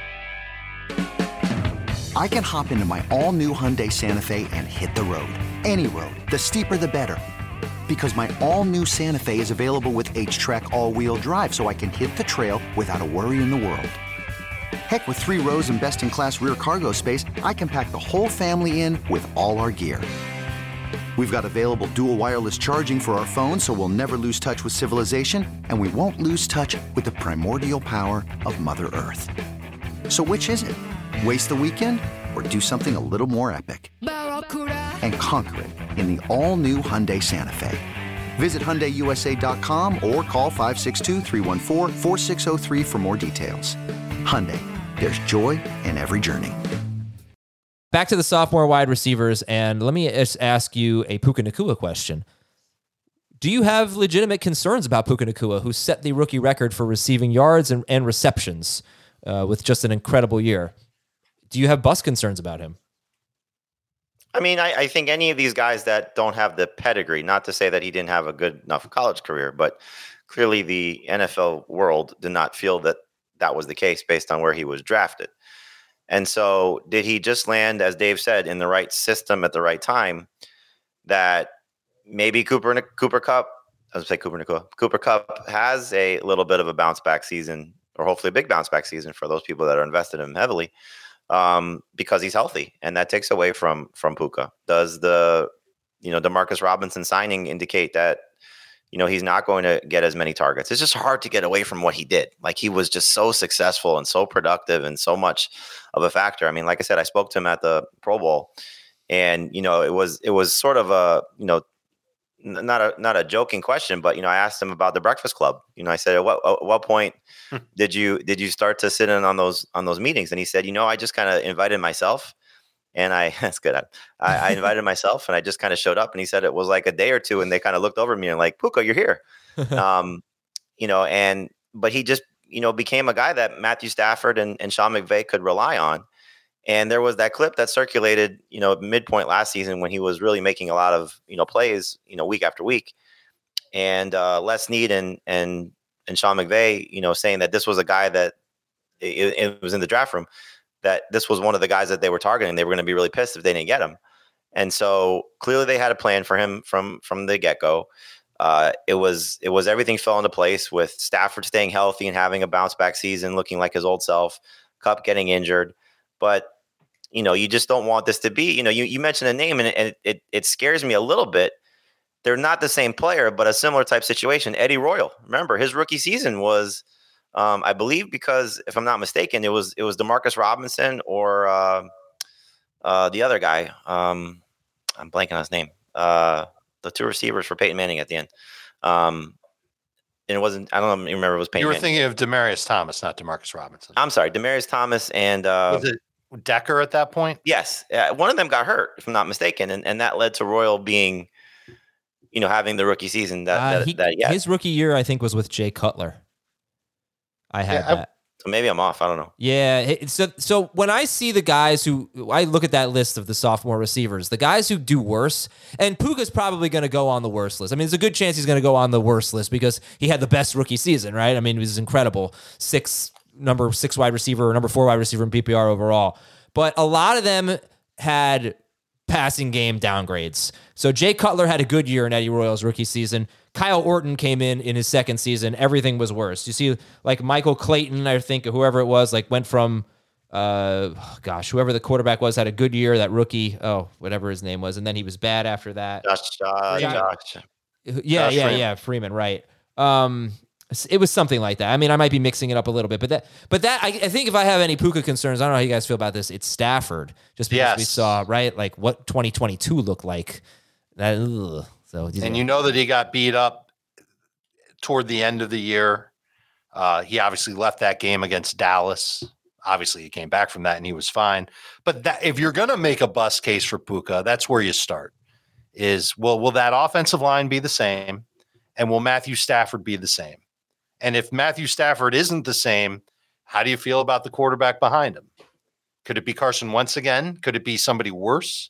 it. I can hop into my all-new Hyundai Santa Fe and hit the road. Any road. The steeper, the better. Because my all-new Santa Fe is available with H-Track all-wheel drive, so I can hit the trail without a worry in the world. Heck, with three rows and best-in-class rear cargo space, I can pack the whole family in with all our gear. We've got available dual wireless charging for our phones, so we'll never lose touch with civilization, and we won't lose touch with the primordial power of Mother Earth. So which is it? Waste the weekend or do something a little more epic? And conquer it in the all-new Hyundai Santa Fe. Visit Hyundai U S A dot com or call five six two, three one four, four six zero three for more details. Hyundai, there's joy in every journey. Back to the sophomore wide receivers, and let me just ask you a Puka Nacua question. Do you have legitimate concerns about Puka Nacua, who set the rookie record for receiving yards and, and receptions uh, with just an incredible year? Do you have bust concerns about him? I mean, I, I think any of these guys that don't have the pedigree, not to say that he didn't have a good enough college career, but clearly the N F L world did not feel that that was the case based on where he was drafted. And so did he just land, as Dave said, in the right system at the right time, that maybe Cooper Cooper Kupp, I was going to say Cooper Nacua, Cooper Kupp has a little bit of a bounce back season, or hopefully a big bounce back season for those people that are invested in him heavily, um, because he's healthy, and that takes away from from Puka. Does the, you know, DeMarcus Robinson signing indicate that, you know, he's not going to get as many targets? It's just hard to get away from what he did. Like, he was just so successful and so productive and so much of a factor. I mean, like I said, I spoke to him at the Pro Bowl, and, you know, it was, it was sort of a, you know, n- not a, not a joking question, but, you know, I asked him about the Breakfast Club. You know, I said, at what, at what point did you, did you start to sit in on those, on those meetings? And he said, you know, I just kind of invited myself. And I, that's good. I, I invited myself, and I just kind of showed up, and he said it was like a day or two, and they kind of looked over at me and like, Puka, you're here. um, you know, and, but he just, you know, became a guy that Matthew Stafford and, and Sean McVay could rely on. And there was that clip that circulated, you know, midpoint last season when he was really making a lot of, you know, plays, you know, week after week. And uh, Les Snead and, and, and Sean McVay, you know, saying that this was a guy that it, it was in the draft room, that this was one of the guys that they were targeting. They were going to be really pissed if they didn't get him. And so clearly they had a plan for him from, from the get-go. Uh, it was, it was, everything fell into place with Stafford staying healthy and having a bounce back season, looking like his old self, Kupp getting injured. But, you know, you just don't want this to be, you know, you, you mentioned a name, and it, it, it scares me a little bit they're not the same player, but a similar type situation. Eddie Royal, remember his rookie season was, um, I believe, because if I'm not mistaken, it was it was DeMarcus Robinson or uh, uh, the other guy. Um, I'm blanking on his name. Uh, the two receivers for Peyton Manning at the end. Um, and it wasn't. I don't even remember. It was Peyton. You were Manning. thinking of Demaryius Thomas, not DeMarcus Robinson. I'm sorry, Demaryius Thomas and uh, was it Decker at that point? Yes, uh, one of them got hurt, if I'm not mistaken, and, and that led to Royal being, you know, having the rookie season. That, uh, that, he, that yeah. His rookie year, I think, was with Jay Cutler. I had Yeah, I- that. So maybe I'm off. I don't know. Yeah. it- So so when I see the guys who I look at that list of the sophomore receivers, the guys who do worse, and Puka's probably going to go on the worst list. I mean, there's a good chance he's going to go on the worst list because he had the best rookie season, right? I mean, it was incredible. Six number six wide receiver, or number four wide receiver in P P R overall. But a lot of them had passing game downgrades. So Jay Cutler had a good year in Eddie Royal's rookie season. Kyle Orton came in in his second season. Everything was worse. You see, like Michael Clayton, I think, or whoever it was, like went from, uh, gosh, whoever the quarterback was had a good year. That rookie, oh, whatever his name was, and then he was bad after that. Josh, uh, Yeah. Josh. Yeah, Josh yeah, Freeman. yeah, Freeman, right. Um, it was something like that. I mean, I might be mixing it up a little bit, but that, but that, I, I think if I have any Puka concerns, I don't know how you guys feel about this. It's Stafford, just because Yes. we saw, right, like what twenty twenty-two looked like. That, ugh. So, And you know that he got beat up toward the end of the year. Uh, he obviously left that game against Dallas. Obviously, he came back from that and he was fine. But that, if you're going to make a bust case for Puka, that's where you start. Is well, will that offensive line be the same, and will Matthew Stafford be the same? And if Matthew Stafford isn't the same, how do you feel about the quarterback behind him? Could it be Carson Wentz again? Could it be somebody worse?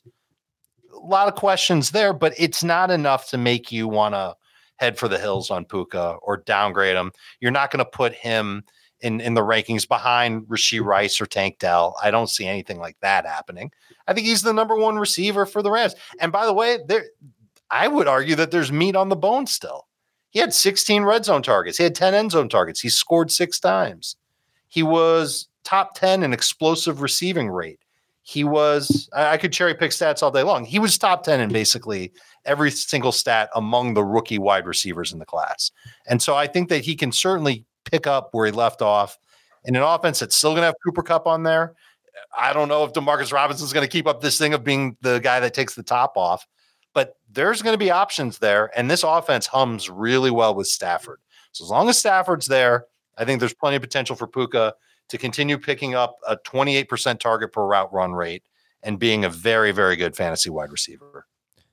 A lot of questions there, but it's not enough to make you want to head for the hills on Puka or downgrade him. You're not going to put him in, in the rankings behind Rashee Rice or Tank Dell. I don't see anything like that happening. I think he's the number one receiver for the Rams. And by the way, there, I would argue that there's meat on the bone still. He had sixteen red zone targets. He had ten end zone targets. He scored six times. He was top ten in explosive receiving rate. He was, I could cherry pick stats all day long. He was top ten in basically every single stat among the rookie wide receivers in the class. And so I think that he can certainly pick up where he left off in an offense that's still going to have Cooper Kupp on there. I don't know if DeMarcus Robinson is going to keep up this thing of being the guy that takes the top off, but there's going to be options there. And this offense hums really well with Stafford. So as long as Stafford's there, I think there's plenty of potential for Puka to continue picking up a twenty-eight percent target per route run rate and being a very, very good fantasy wide receiver.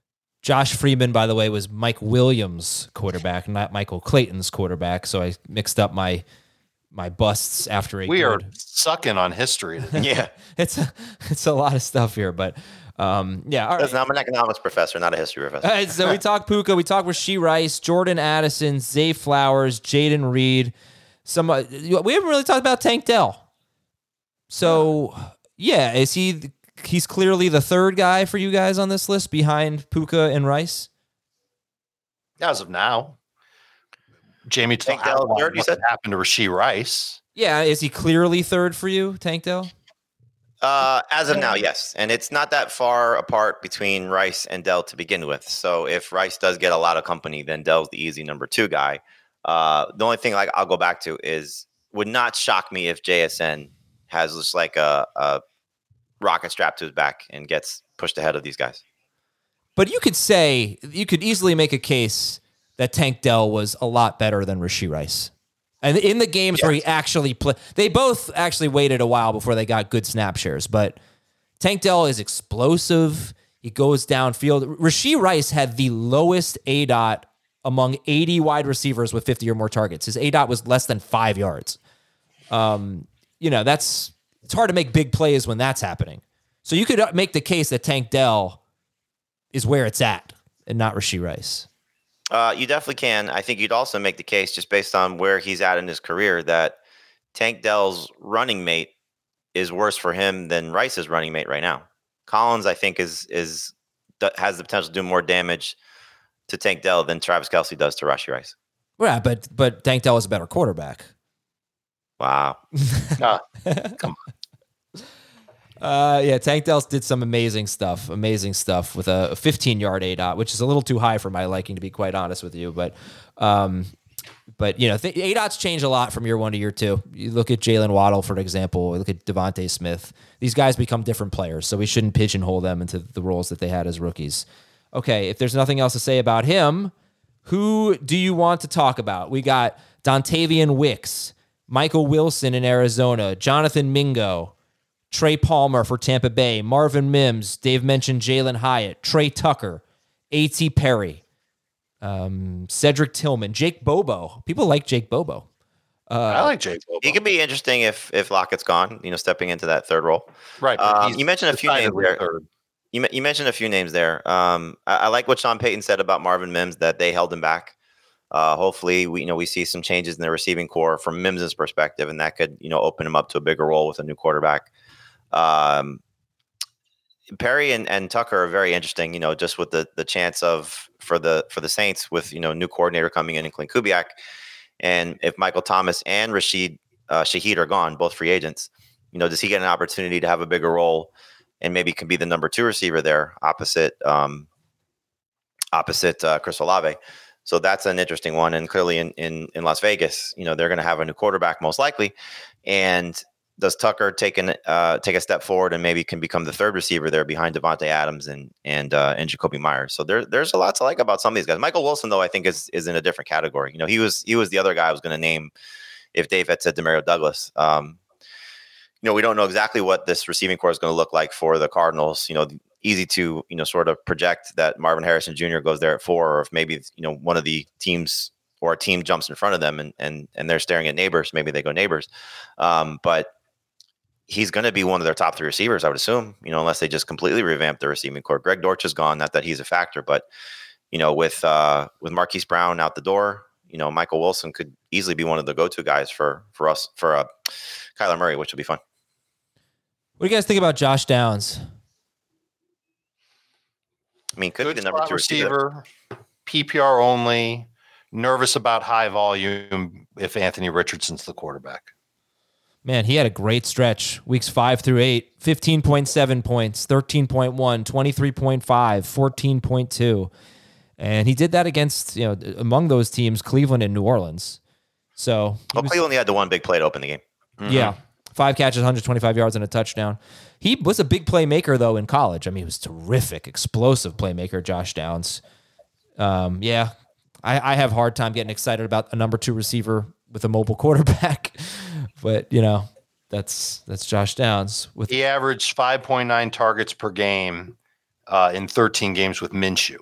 Josh Freeman, by the way, was Mike Williams' quarterback, not Michael Clayton's quarterback. So I mixed up my my busts after a We good. are sucking on history today. Yeah. It's a, it's a lot of stuff here, but um, yeah. All right. Listen, I'm an economics professor, not a history professor. All right, so we talked Puka, we talked Rashee Rice, Jordan Addison, Zay Flowers, Jaden Reed. Some uh, we haven't really talked about Tank Dell. So yeah, is he? He's clearly the third guy for you guys on this list behind Puka and Rice. As of now, Jamie Tank Dell, Dell third, you what said? happened to Rashee Rice? Yeah, is he clearly third for you, Tank Dell? Uh, as of now, yes. And it's not that far apart between Rice and Dell to begin with. So if Rice does get a lot of company, then Dell's the easy number two guy. Uh, the only thing like I'll go back to is would not shock me if J S N has just like a, a rocket strapped to his back and gets pushed ahead of these guys. But you could say, you could easily make a case that Tank Dell was a lot better than Rashee Rice. And in the games Yes. where he actually played, they both actually waited a while before they got good snap shares. But Tank Dell is explosive. He goes downfield. Rashee Rice had the lowest A D O T among eighty wide receivers with fifty or more targets. His A D O T was less than five yards. Um, you know, that's it's hard to make big plays when that's happening. So you could make the case that Tank Dell is where it's at and not Rashee Rice. Uh, you definitely can. I think you'd also make the case just based on where he's at in his career that Tank Dell's running mate is worse for him than Rice's running mate right now. Collins, I think, is is has the potential to do more damage to Tank Dell than Travis Kelce does to Rashee Rice. Yeah, but but Tank Dell is a better quarterback. Wow. Uh, come on. Uh, yeah, Tank Dell's did some amazing stuff, amazing stuff with a fifteen-yard A DOT, which is a little too high for my liking, to be quite honest with you. But, um, but you know, th- A DOTs change a lot from year one to year two. You look at Jalen Waddle, for example. Look at Devontae Smith. These guys become different players, so we shouldn't pigeonhole them into the roles that they had as rookies. Okay, if there's nothing else to say about him, who do you want to talk about? We got Dontavian Wicks, Michael Wilson in Arizona, Jonathan Mingo, Trey Palmer for Tampa Bay, Marvin Mims, Dave mentioned Jalen Hyatt, Trey Tucker, A T Perry, um, Cedric Tillman, Jake Bobo. People like Jake Bobo. Uh, I like Jake Bobo. He could be interesting if if Lockett's gone, you know, stepping into that third role. Right. Um, you mentioned a few names there. Third. You, you mentioned a few names there. Um, I, I like what Sean Payton said about Marvin Mims, that they held him back. Uh, hopefully, we you know we see some changes in the receiving core from Mims's perspective, and that could you know open him up to a bigger role with a new quarterback. Um, Perry and, and Tucker are very interesting. You know, just with the the chance of for the for the Saints with you know new coordinator coming in and Clint Kubiak, and if Michael Thomas and Rashid uh, Shaheed are gone, both free agents, you know, does he get an opportunity to have a bigger role and maybe can be the number two receiver there opposite um, opposite uh, Chris Olave? So that's an interesting one. And clearly in, in, in Las Vegas, you know, they're going to have a new quarterback most likely. And does Tucker take an uh, take a step forward and maybe can become the third receiver there behind Devontae Adams and and uh, and Jacoby Myers? So there there's a lot to like about some of these guys. Michael Wilson, though, I think is is in a different category. You know, he was he was the other guy I was going to name if Dave had said Demario Douglas. Um, you know, we don't know exactly what this receiving core is going to look like for the Cardinals. You know, easy to, you know, sort of project that Marvin Harrison Junior goes there at four, or if maybe, you know, one of the teams or a team jumps in front of them and and and they're staring at Neighbors, maybe they go Neighbors. Um, but he's going to be one of their top three receivers, I would assume, you know, unless they just completely revamp the receiving core. Greg Dortch is gone, not that he's a factor, but, you know, with uh, with Marquise Brown out the door, you know, Michael Wilson could easily be one of the go-to guys for for us, for uh, Kyler Murray, which will be fun. What do you guys think about Josh Downs? I mean, could Good be the number two receiver. receiver, P P R only, nervous about high volume if Anthony Richardson's the quarterback. Man, he had a great stretch. Weeks five through eight, fifteen point seven points, thirteen point one, twenty-three point five, fourteen point two. And he did that against, you know, among those teams, Cleveland and New Orleans. So, well, was, Cleveland only had the one big play to open the game. Mm-hmm. Yeah. Five catches, one hundred twenty-five yards, and a touchdown. He was a big playmaker, though, in college. I mean, he was terrific, explosive playmaker, Josh Downs. Um, yeah, I, I have a hard time getting excited about a number two receiver with a mobile quarterback. But, you know, that's that's Josh Downs. With He averaged five point nine targets per game uh, in thirteen games with Minshew.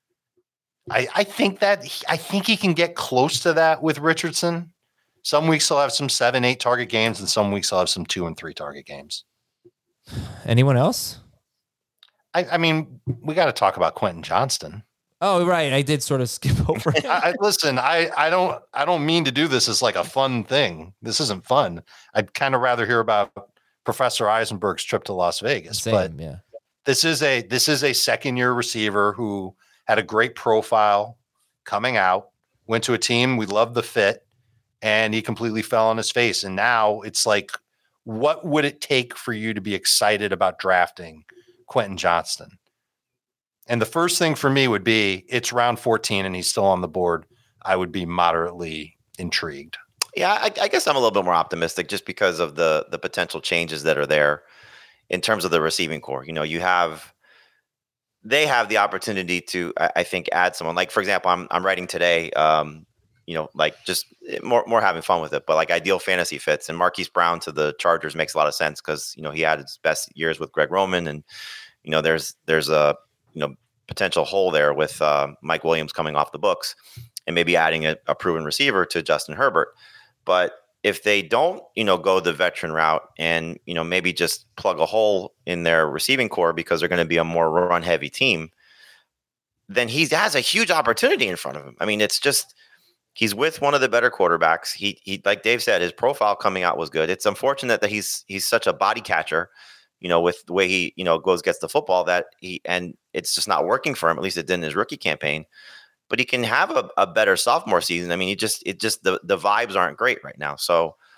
I, I think that I think he can get close to that with Richardson. Some weeks he'll have some seven, eight target games, and some weeks he'll have some two and three target games. Anyone else? I, I mean, we got to talk about Quentin Johnston. Oh, right. I did sort of skip over him. I, I, listen, I, I don't I don't mean to do this as like a fun thing. This isn't fun. I'd kind of rather hear about Professor Eisenberg's trip to Las Vegas. Same, but yeah. this is a this is a second year receiver who had a great profile coming out, went to a team. We loved the fit. And he completely fell on his face. And now it's like, what would it take for you to be excited about drafting Quentin Johnston? And the first thing for me would be, it's round fourteen and he's still on the board. I would be moderately intrigued. Yeah, I, I guess I'm a little bit more optimistic just because of the the potential changes that are there in terms of the receiving core. You know, you have, they have the opportunity to, I, I think, add someone. Like, for example, I'm I'm writing today, um, you know, like just more more having fun with it, but like ideal fantasy fits. And Marquise Brown to the Chargers makes a lot of sense because, you know, he had his best years with Greg Roman, and, you know, there's there's a, you know, potential hole there with uh, Mike Williams coming off the books and maybe adding a, a proven receiver to Justin Herbert. But if they don't, you know, go the veteran route and, you know, maybe just plug a hole in their receiving core because they're going to be a more run heavy team, then he has a huge opportunity in front of him. I mean, it's just, he's with one of the better quarterbacks. He, he, like Dave said, his profile coming out was good. It's unfortunate that he's, he's such a body catcher, you know, with the way he, you know, goes, gets the football that he, and it's just not working for him. At least it did in his rookie campaign, but he can have a, a better sophomore season. I mean, he just, it just, the, the vibes aren't great right now. So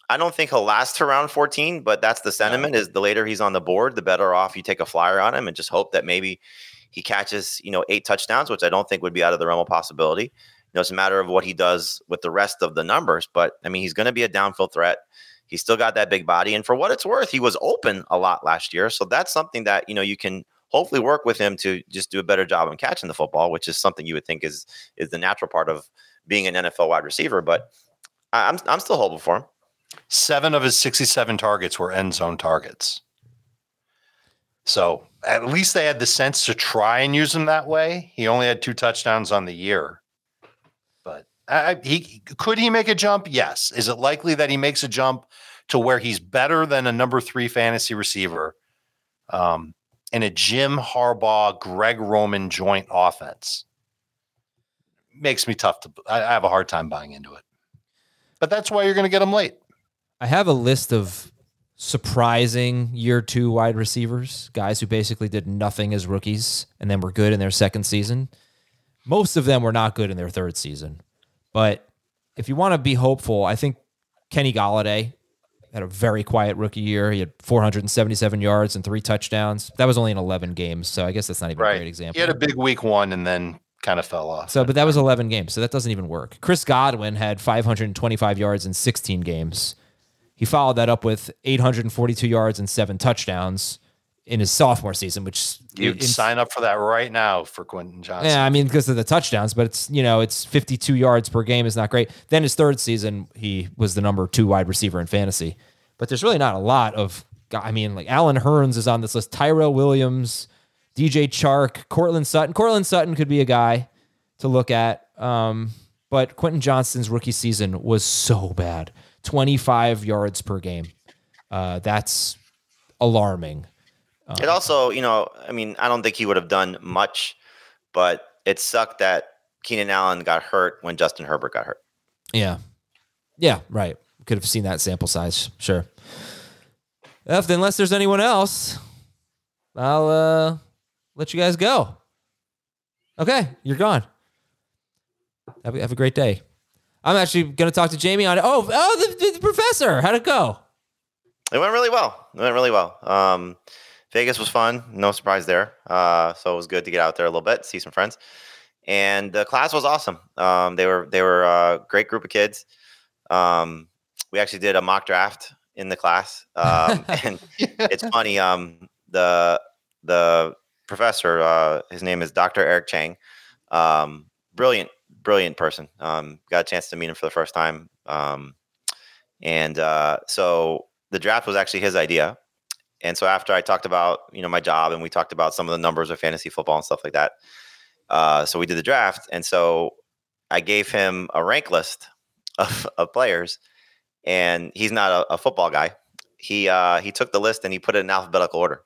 I don't think he'll last to round fourteen, but that's the sentiment is the later he's on the board, the better off you take a flyer on him and just hope that maybe he catches, you know, eight touchdowns, which I don't think would be out of the realm of possibility. You know, it's a matter of what he does with the rest of the numbers, but I mean, he's going to be a downfield threat. He's still got that big body. And for what it's worth, he was open a lot last year. So that's something that, you know, you can hopefully work with him to just do a better job on catching the football, which is something you would think is, is the natural part of being an N F L wide receiver. But I'm, I'm still hopeful for him. Seven of his sixty-seven targets were end zone targets. So at least they had the sense to try and use him that way. He only had two touchdowns on the year. But I, he could he make a jump? Yes. Is it likely that he makes a jump to where he's better than a number three fantasy receiver um, in a Jim Harbaugh, Greg Roman joint offense? Makes me tough to – I have a hard time buying into it. But that's why you're going to get him late. I have a list of surprising year two wide receivers, guys who basically did nothing as rookies and then were good in their second season. Most of them were not good in their third season. But if you want to be hopeful, I think Kenny Golladay had a very quiet rookie year. He had four hundred seventy-seven yards and three touchdowns. That was only in eleven games, so I guess that's not even right. a great example. He had a big week one and then kind of fell off. So, but that was eleven games, so that doesn't even work. Chris Godwin had five hundred twenty-five yards in sixteen games. He followed that up with eight hundred forty-two yards and seven touchdowns in his sophomore season, which you'd in, sign up for that right now for Quentin Johnson. Yeah, I mean, because of the touchdowns, but it's, you know, it's fifty-two yards per game is not great. Then his third season, he was the number two wide receiver in fantasy. But there's really not a lot of, I mean, like Alan Hearns is on this list, Tyrell Williams, D J Chark, Cortland Sutton. Cortland Sutton could be a guy to look at. Um, but Quentin Johnston's rookie season was so bad. twenty-five yards per game. Uh, that's alarming. Um, it also, you know, I mean, I don't think he would have done much, but it sucked that Keenan Allen got hurt when Justin Herbert got hurt. Yeah. Yeah, right. Could have seen that sample size. Sure. If, unless there's anyone else, I'll uh, let you guys go. Okay, you're gone. Have a, have a great day. I'm actually going to talk to Jamie on it. Oh, oh, the, the professor. How'd it go? It went really well. It went really well. Um, Vegas was fun. No surprise there. Uh, so it was good to get out there a little bit, see some friends. And the class was awesome. Um, they were they were a great group of kids. Um, we actually did a mock draft in the class. Um, and it's funny. Um, the the professor, uh, his name is Doctor Eric Chang. Um, brilliant. Brilliant person. Um, got a chance to meet him for the first time. Um, and uh, so the draft was actually his idea. And so after I talked about, you know, my job and we talked about some of the numbers of fantasy football and stuff like that. Uh, so we did the draft. And so I gave him a rank list of, of players, and he's not a, a football guy. He, uh, he took the list and he put it in alphabetical order.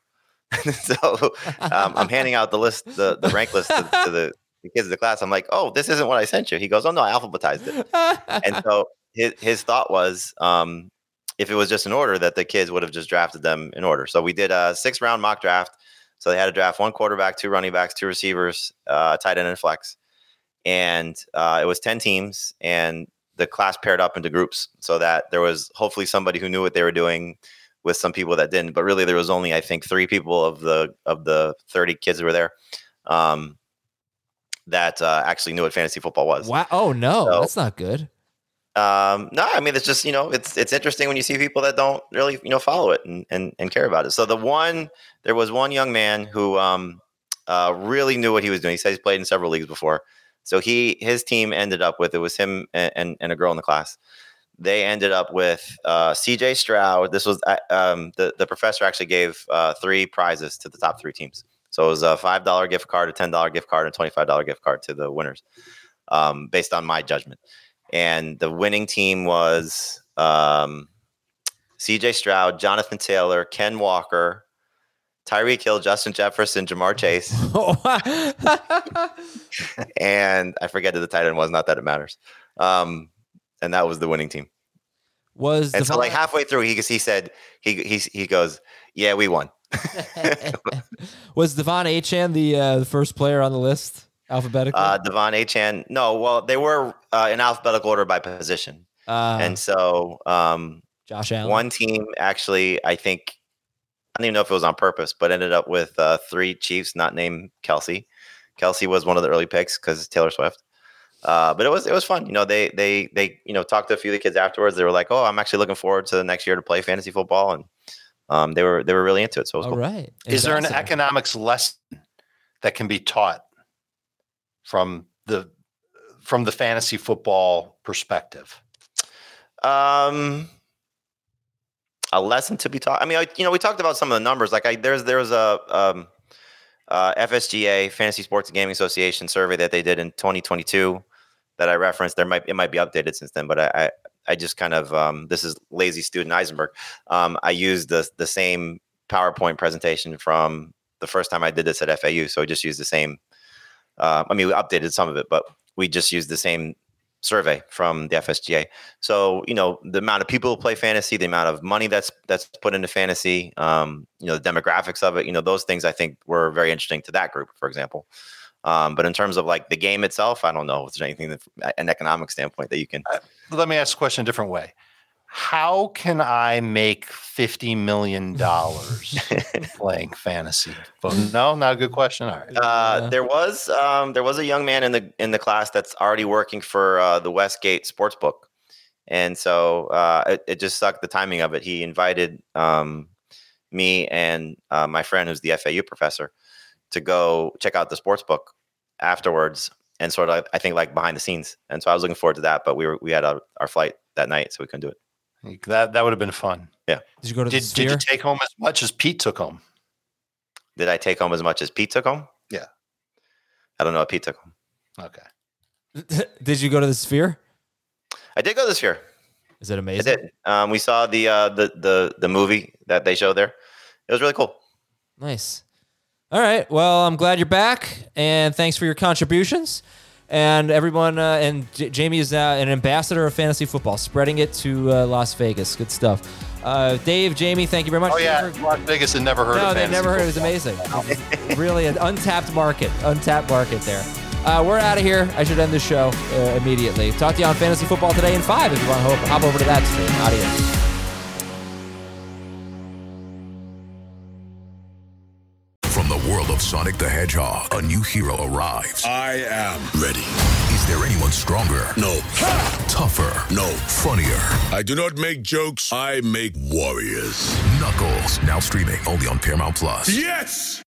so um, I'm handing out the list, the, the rank list to, to the, the kids in the class. I'm like, oh, this isn't what I sent you. He goes, oh no, I alphabetized it. And so his, his thought was, um, if it was just in order, that the kids would have just drafted them in order. So we did a six round mock draft. So they had to draft one quarterback, two running backs, two receivers, uh, tight end and flex. And uh, it was ten teams, and the class paired up into groups so that there was hopefully somebody who knew what they were doing with some people that didn't. But really there was only, I think, three people of the, of the thirty kids who were there. Um, that uh, actually knew what fantasy football was. Wow. Oh no, so, that's not good. Um, no, I mean, it's just, you know, it's, it's interesting when you see people that don't really, you know, follow it and, and, and care about it. So the one, there was one young man who um, uh, really knew what he was doing. He said he's played in several leagues before. So he, his team ended up with, it was him and, and, and a girl in the class. They ended up with uh, C J Stroud. This was, um, the, the professor actually gave uh, three prizes to the top three teams. So it was a five dollar gift card, a ten dollar gift card, and a twenty-five dollar gift card to the winners, um, based on my judgment. And the winning team was um, C J Stroud, Jonathan Taylor, Ken Walker, Tyreek Hill, Justin Jefferson, Jamar Chase. And I forget who the tight end was, not that it matters. Um, and that was the winning team. Was and Devon- so like halfway through, he he said he he he goes, yeah, we won. Was Devon Achane the uh, the first player on the list alphabetically? Uh, Devon Achane, no. Well, they were uh, in alphabetical order by position, uh, and so um, Josh Allen. One team actually, I think, I don't even know if it was on purpose, but ended up with uh, three Chiefs not named Kelsey. Kelsey was one of the early picks because Taylor Swift. Uh, but it was it was fun. You know, they they they you know talked to a few of the kids afterwards. They were like, "Oh, I'm actually looking forward to the next year to play fantasy football," and um, they were they were really into it. So it was All cool. right. Is there an Ambassador. economics lesson that can be taught from the from the fantasy football perspective? Um, a lesson to be taught. I mean, I, you know, we talked about some of the numbers. Like, I there's there's a um, uh, F S G A Fantasy Sports and Gaming Association survey that they did in twenty twenty-two that I referenced. There might it might be updated since then, but I I, I just kind of um, this is lazy student Eisenberg. Um, I used the the same PowerPoint presentation from the first time I did this at F A U, so I just used the same. Uh, I mean, we updated some of it, but we just used the same survey from the F S G A. So, you know, the amount of people who play fantasy, the amount of money that's that's put into fantasy, um, you know, the demographics of it, you know, those things I think were very interesting to that group, for example. Um, but in terms of like the game itself, I don't know if there's anything that, an economic standpoint that you can. Uh, let me ask the question a different way. How can I make fifty million dollars playing fantasy? But no, not a good question. All right. Uh, there was um, there was a young man in the in the class that's already working for uh, the Westgate Sportsbook, and so uh, it, it just sucked the timing of it. He invited um, me and uh, my friend, who's the F A U professor, to go check out the sportsbook afterwards, and sort of I think like behind the scenes. And so I was looking forward to that, but we were we had our, our flight that night, so we couldn't do it. That that would have been fun. Yeah. Did you go to Did, the did Sphere? you take home as much as Pete took home? Did I take home as much as Pete took home? Yeah. I don't know what Pete took home. Okay. Did you go to the Sphere? I did go this year. Is it I amazing? did. Um, we saw the uh, the the the movie that they showed there. It was really cool. Nice. All right. Well, I'm glad you're back, and thanks for your contributions. And everyone, uh, and J- Jamie is uh, an ambassador of fantasy football, spreading it to uh, Las Vegas. Good stuff. Uh, Dave, Jamie, thank you very much. Oh yeah, For- Las Vegas had never heard no, of they fantasy never heard. It was football. amazing. Really an untapped market. Untapped market there. Uh, we're out of here. I should end the show uh, immediately. Talk to you on Fantasy Football Today in five if you want to hop, hop over to that stream. Adios. From the world of Sonic the Hedgehog, a new hero arrives. I am ready. Is there anyone stronger? No. Tougher? No. Funnier? I do not make jokes. I make warriors. Knuckles, now streaming only on Paramount Plus. Yes!